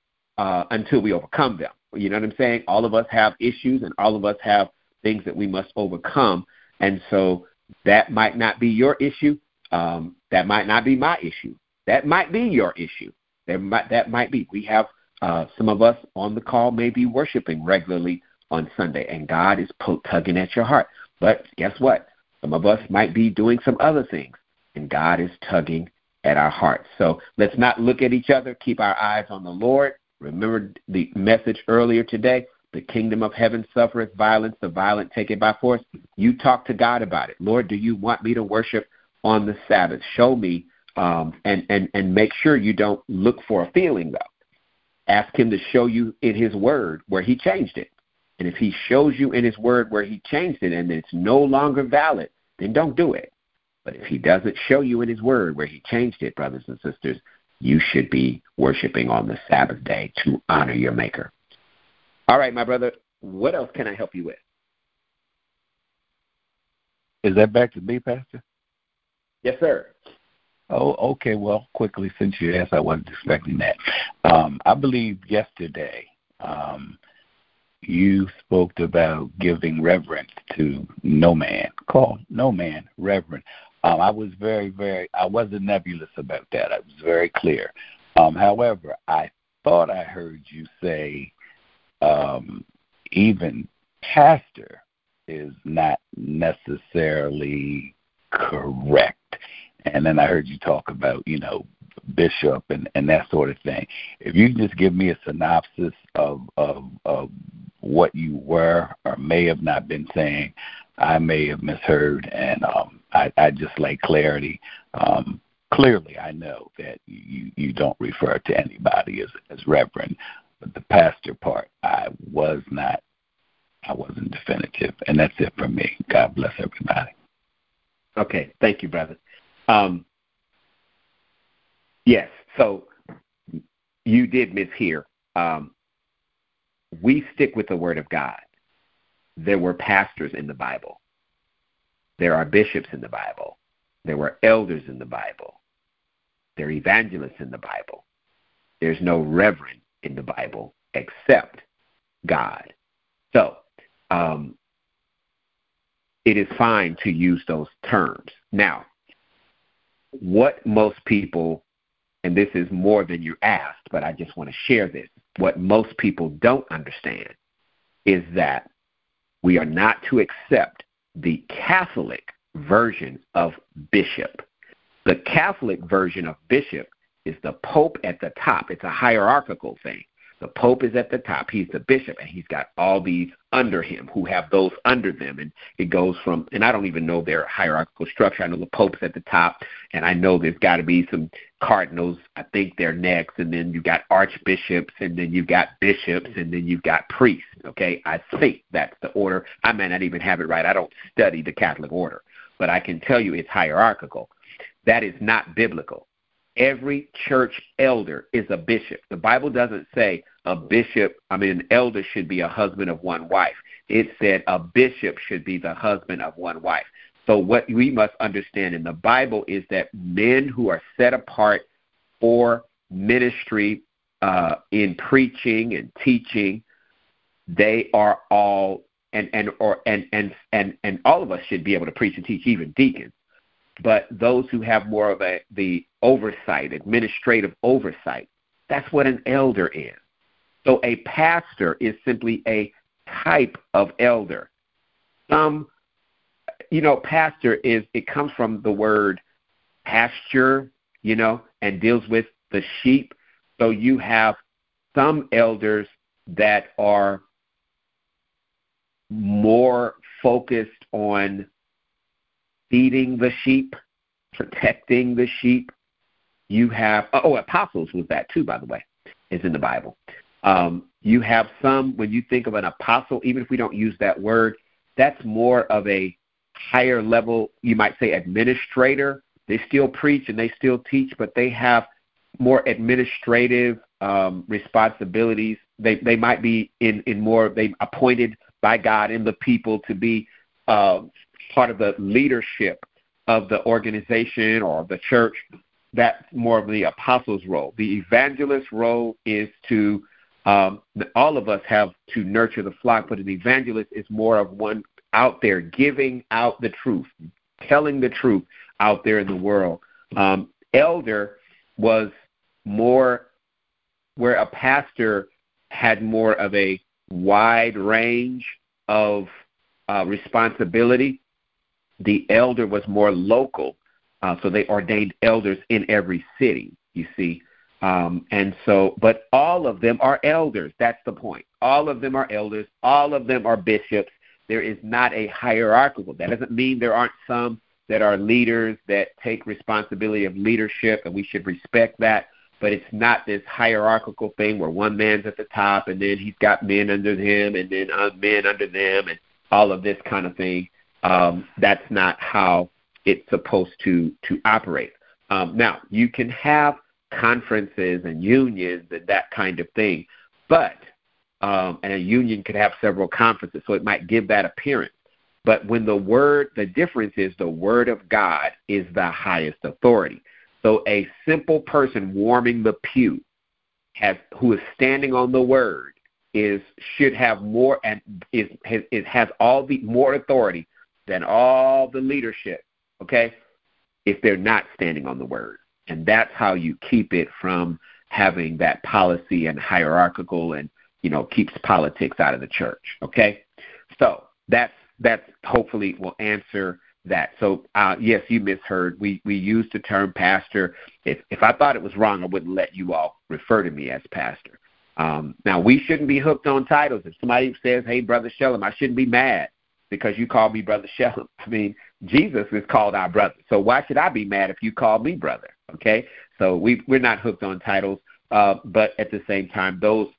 until we overcome them. You know what I'm saying? All of us have issues, and all of us have things that we must overcome. And so that might not be your issue. That might not be my issue. That might be your issue. That might be. We have some of us on the call may be worshiping regularly on Sunday, and God is tugging at your heart. But guess what? Some of us might be doing some other things, and God is tugging at our hearts. So let's not look at each other. Keep our eyes on the Lord. Remember the message earlier today, the kingdom of heaven suffereth violence, the violent take it by force. You talk to God about it. Lord, do you want me to worship on the Sabbath? Show me, and make sure you don't look for a feeling, though. Ask him to show you in his word where he changed it. And if he shows you in his word where he changed it and it's no longer valid, then don't do it. But if he doesn't show you in his word where he changed it, brothers and sisters, you should be worshiping on the Sabbath day to honor your Maker. All right, my brother, what else can I help you with?
Is that back to me, Pastor?
Yes, sir.
Oh, okay. Well, quickly, since you asked, I wasn't expecting that. I believe yesterday you spoke about giving reverence to no man. Call no man reverend. I was I wasn't nebulous about that. I was very clear. However, I thought I heard you say even pastor is not necessarily correct. And then I heard you talk about, bishop and that sort of thing. If you can just give me a synopsis of what you were or may have not been saying, I may have misheard, and I just like clarity. Clearly, I know that you don't refer to anybody as reverend, but the pastor part, I wasn't definitive, and that's it for me. God bless everybody.
Okay, thank you, brother. Yes, so you did mishear. We stick with the Word of God. There were pastors in the Bible. There are bishops in the Bible. There were elders in the Bible. There are evangelists in the Bible. There's no reverend in the Bible except God. So it is fine to use those terms. Now, what most people and this is more than you asked, but I just want to share this. What most people don't understand is that we are not to accept the Catholic version of bishop. The Catholic version of bishop is the Pope at the top. It's a hierarchical thing. The Pope is at the top. He's the bishop, and he's got all these under him who have those under them. And it goes from, and I don't even know their hierarchical structure. I know the Pope's at the top, and I know there's got to be some cardinals. I think they're next, and then you've got archbishops, and then you've got bishops, and then you've got priests, okay? I think that's the order. I may not even have it right. I don't study the Catholic order, but I can tell you it's hierarchical. That is not biblical. Every church elder is a bishop. The Bible doesn't say an elder should be a husband of one wife. It said a bishop should be the husband of one wife. So what we must understand in the Bible is that men who are set apart for ministry in preaching and teaching, they are all and all of us should be able to preach and teach, even deacons. But those who have more of the oversight, administrative oversight, that's what an elder is. So a pastor is simply a type of elder. Pastor it comes from the word pasture, and deals with the sheep. So you have some elders that are more focused on feeding the sheep, protecting the sheep. You have, apostles was that too, by the way, is in the Bible. You have some, when you think of an apostle, even if we don't use that word, that's more of a higher level, you might say administrator. They still preach and they still teach, but they have more administrative responsibilities. They might be in more, they appointed by God in the people to be part of the leadership of the organization or the church. That's more of the apostle's role. The evangelist role is to, all of us have to nurture the flock, but an evangelist is more of one out there giving out the truth, telling the truth out there in the world. Elder was more where a pastor had more of a wide range of responsibility. The elder was more local, so they ordained elders in every city, you see. But all of them are elders. That's the point. All of them are elders. All of them are bishops. There is not a hierarchical. That doesn't mean there aren't some that are leaders that take responsibility of leadership, and we should respect that. But it's not this hierarchical thing where one man's at the top, and then he's got men under him, and then men under them, and all of this kind of thing. That's not how it's supposed to operate. Now, you can have conferences and unions and that kind of thing, but and a union could have several conferences, so it might give that appearance. But when the difference is the Word of God is the highest authority. So a simple person warming the pew who is standing on the Word should have more and has all the more authority than all the leadership, okay, if they're not standing on the Word. And that's how you keep it from having that policy and hierarchical and, keeps politics out of the church, okay? So that's hopefully will answer that. So, yes, you misheard. We use the term pastor. If I thought it was wrong, I wouldn't let you all refer to me as pastor. Now, we shouldn't be hooked on titles. If somebody says, hey, Brother Shellam, I shouldn't be mad because you called me Brother Shellam. I mean, Jesus is called our brother. So why should I be mad if you call me brother? Okay? So we're not hooked on titles. But at the same time,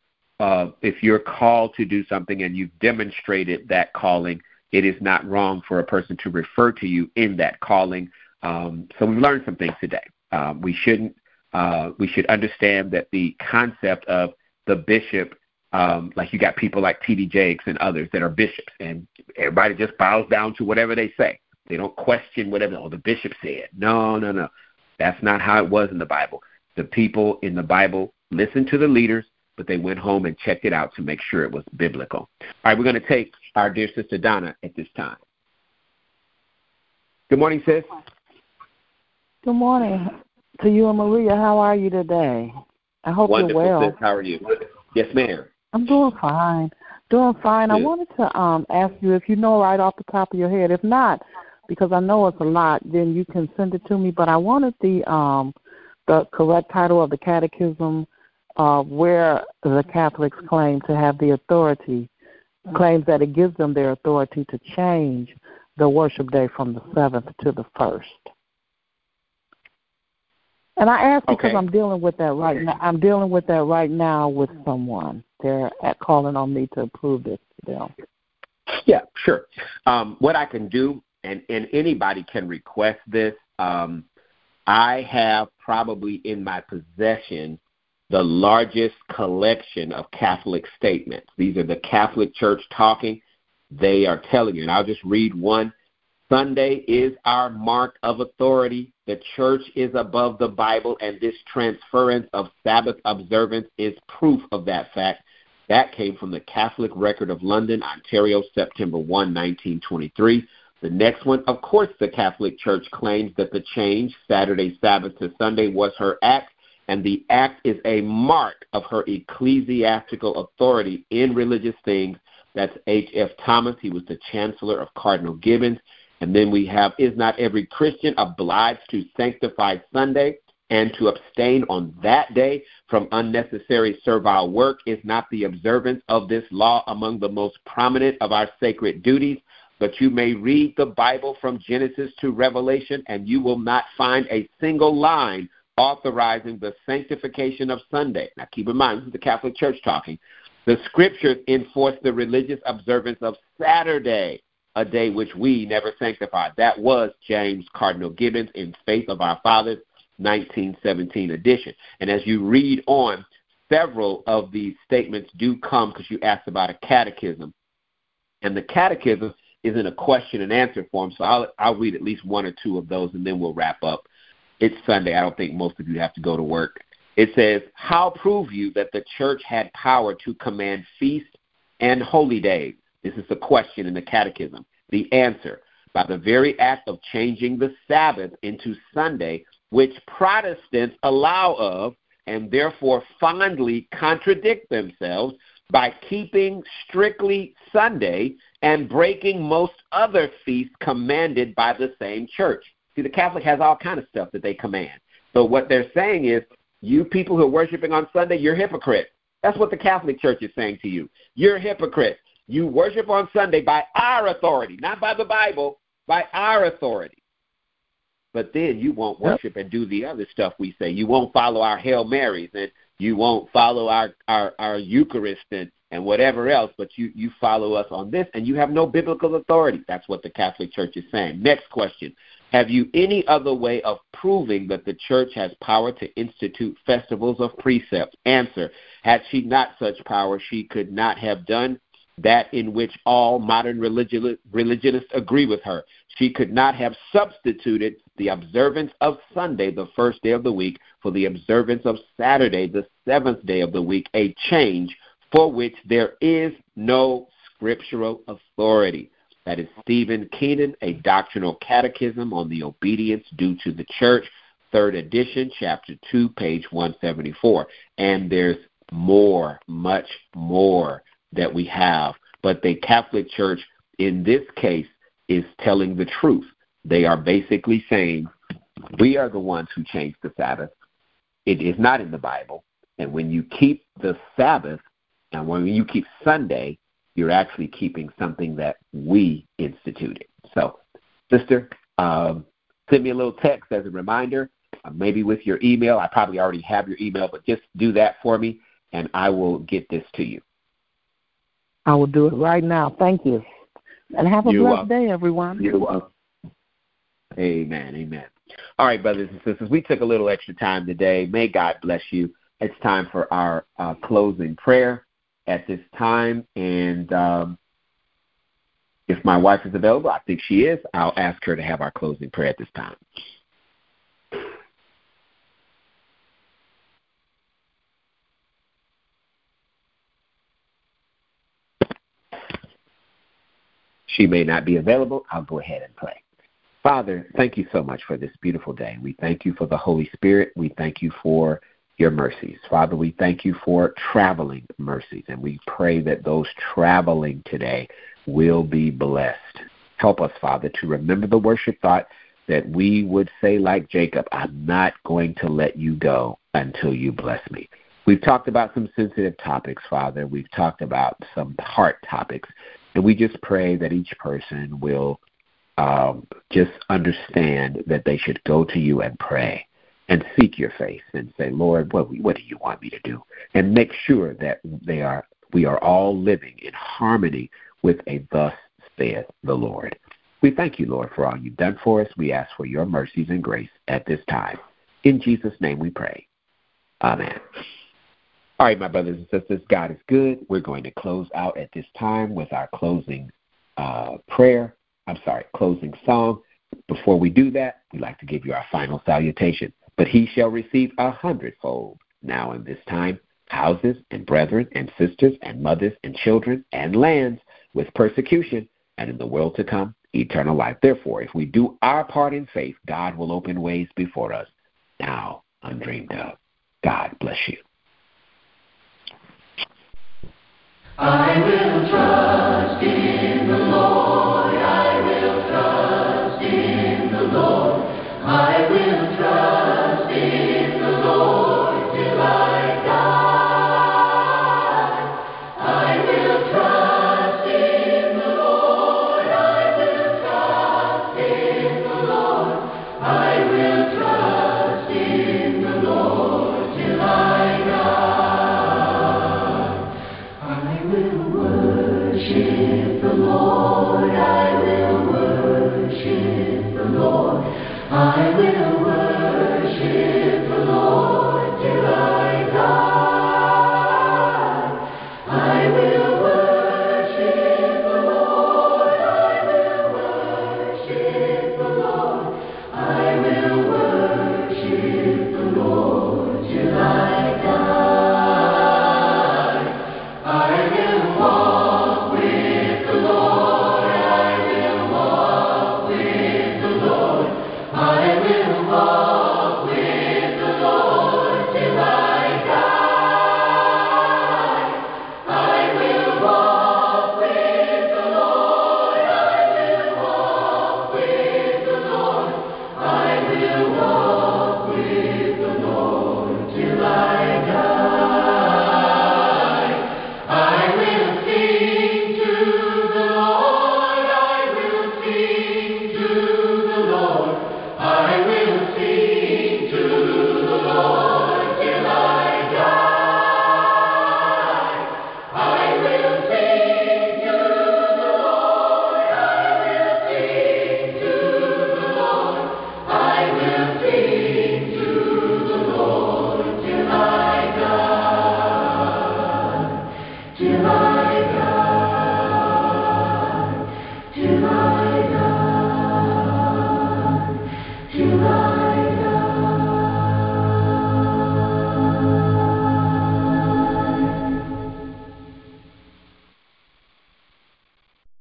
if you're called to do something and you've demonstrated that calling, it is not wrong for a person to refer to you in that calling. So we've learned some things today. We should understand that the concept of the bishop, like you got people like T.D. Jakes and others that are bishops, and everybody just bows down to whatever they say. They don't question whatever the bishop said. No. That's not how it was in the Bible. The people in the Bible listened to the leaders, but they went home and checked it out to make sure it was biblical. All right, we're going to take our dear sister Donna at this time. Good morning, sis.
Good morning. to you and Maria. How are you today? I hope
Wonderful,
you're well.
sis. How are you? Yes, ma'am.
I'm doing fine. Doing fine.
Good.
I wanted to ask you if you know right off the top of your head. If not, because I know it's a lot, then you can send it to me. But I wanted the correct title of the catechism where the Catholics claim to have the authority, claims that it gives them their authority to change the worship day from the 7th to the 1st. And I ask because
Okay.
I'm dealing with that right now. I'm dealing with that right now with someone. They're calling on me to approve this to them.
Yeah, sure. What I can do, and anybody can request this, I have probably in my possession the largest collection of Catholic statements. These are the Catholic Church talking. They are telling you, and I'll just read one. Sunday is our mark of authority. The church is above the Bible, and this transference of Sabbath observance is proof of that fact. That came from the Catholic Record of London, Ontario, September 1, 1923. The next one, of course, the Catholic Church claims that the change, Saturday Sabbath to Sunday, was her act, and the act is a mark of her ecclesiastical authority in religious things. That's H.F. Thomas. He was the chancellor of Cardinal Gibbons. And then we have, is not every Christian obliged to sanctify Sunday and to abstain on that day from unnecessary servile work? Is not the observance of this law among the most prominent of our sacred duties? But you may read the Bible from Genesis to Revelation, and you will not find a single line authorizing the sanctification of Sunday. Now, keep in mind, this is the Catholic Church talking. The Scriptures enforce the religious observance of Saturday, a day which we never sanctified. That was James Cardinal Gibbons in Faith of Our Fathers, 1917 edition. And as you read on, several of these statements do come because you asked about a catechism. And the catechism is in a question and answer form, so I'll read at least one or two of those, and then we'll wrap up. It's Sunday. I don't think most of you have to go to work. It says, how prove you that the church had power to command feasts and holy days? This is the question in the catechism. The answer, by the very act of changing the Sabbath into Sunday, which Protestants allow of, and therefore fondly contradict themselves by keeping strictly Sunday and breaking most other feasts commanded by the same church. See, the Catholic has all kind of stuff that they command. So what they're saying is, you people who are worshiping on Sunday, you're hypocrites. That's what the Catholic Church is saying to you. You're hypocrites. You worship on Sunday by our authority, not by the Bible, by our authority. But then you won't worship and do the other stuff we say. You won't follow our Hail Marys, and you won't follow our Eucharist and whatever else, but you follow us on this, and you have no biblical authority. That's what the Catholic Church is saying. Next question. Have you any other way of proving that the church has power to institute festivals of precepts? Answer. Had she not such power, she could not have done that in which all modern religionists agree with her. She could not have substituted the observance of Sunday, the first day of the week, for the observance of Saturday, the seventh day of the week, a change for which there is no scriptural authority. That is Stephen Keenan, A Doctrinal Catechism on the Obedience Due to the Church, 3rd edition, chapter 2, page 174. And there's more, much more that we have. But the Catholic Church, in this case, is telling the truth. They are basically saying, we are the ones who changed the Sabbath. It is not in the Bible. And when you keep the Sabbath, and when you keep Sunday, you're actually keeping something that we instituted. So, sister, send me a little text as a reminder, maybe with your email. I probably already have your email, but just do that for me, and I will get this to you.
I will do it right now. Thank you. And have a blessed day, everyone.
You're welcome. Amen, amen. All right, brothers and sisters, we took a little extra time today. May God bless you. It's time for our closing prayer at this time, and if my wife is available, I think she is, I'll ask her to have our closing prayer at this time. She may not be available. I'll go ahead and pray. Father, thank you so much for this beautiful day. We thank you for the Holy Spirit. We thank you for your mercies. Father, we thank you for traveling mercies, and we pray that those traveling today will be blessed. Help us, Father, to remember the worship thought that we would say like Jacob, I'm not going to let you go until you bless me. We've talked about some sensitive topics, Father. We've talked about some heart topics, and we just pray that each person will just understand that they should go to you and pray and seek your face and say, Lord, what do you want me to do? And make sure that we are all living in harmony with a thus saith the Lord. We thank you, Lord, for all you've done for us. We ask for your mercies and grace at this time. In Jesus' name we pray. Amen. All right, my brothers and sisters, God is good. We're going to close out at this time with our closing closing song. Before we do that, we'd like to give you our final salutation. But he shall receive 100-fold now in this time, houses and brethren and sisters and mothers and children and lands with persecution, and in the world to come, eternal life. Therefore, if we do our part in faith, God will open ways before us, now undreamed of. God bless you.
I will trust.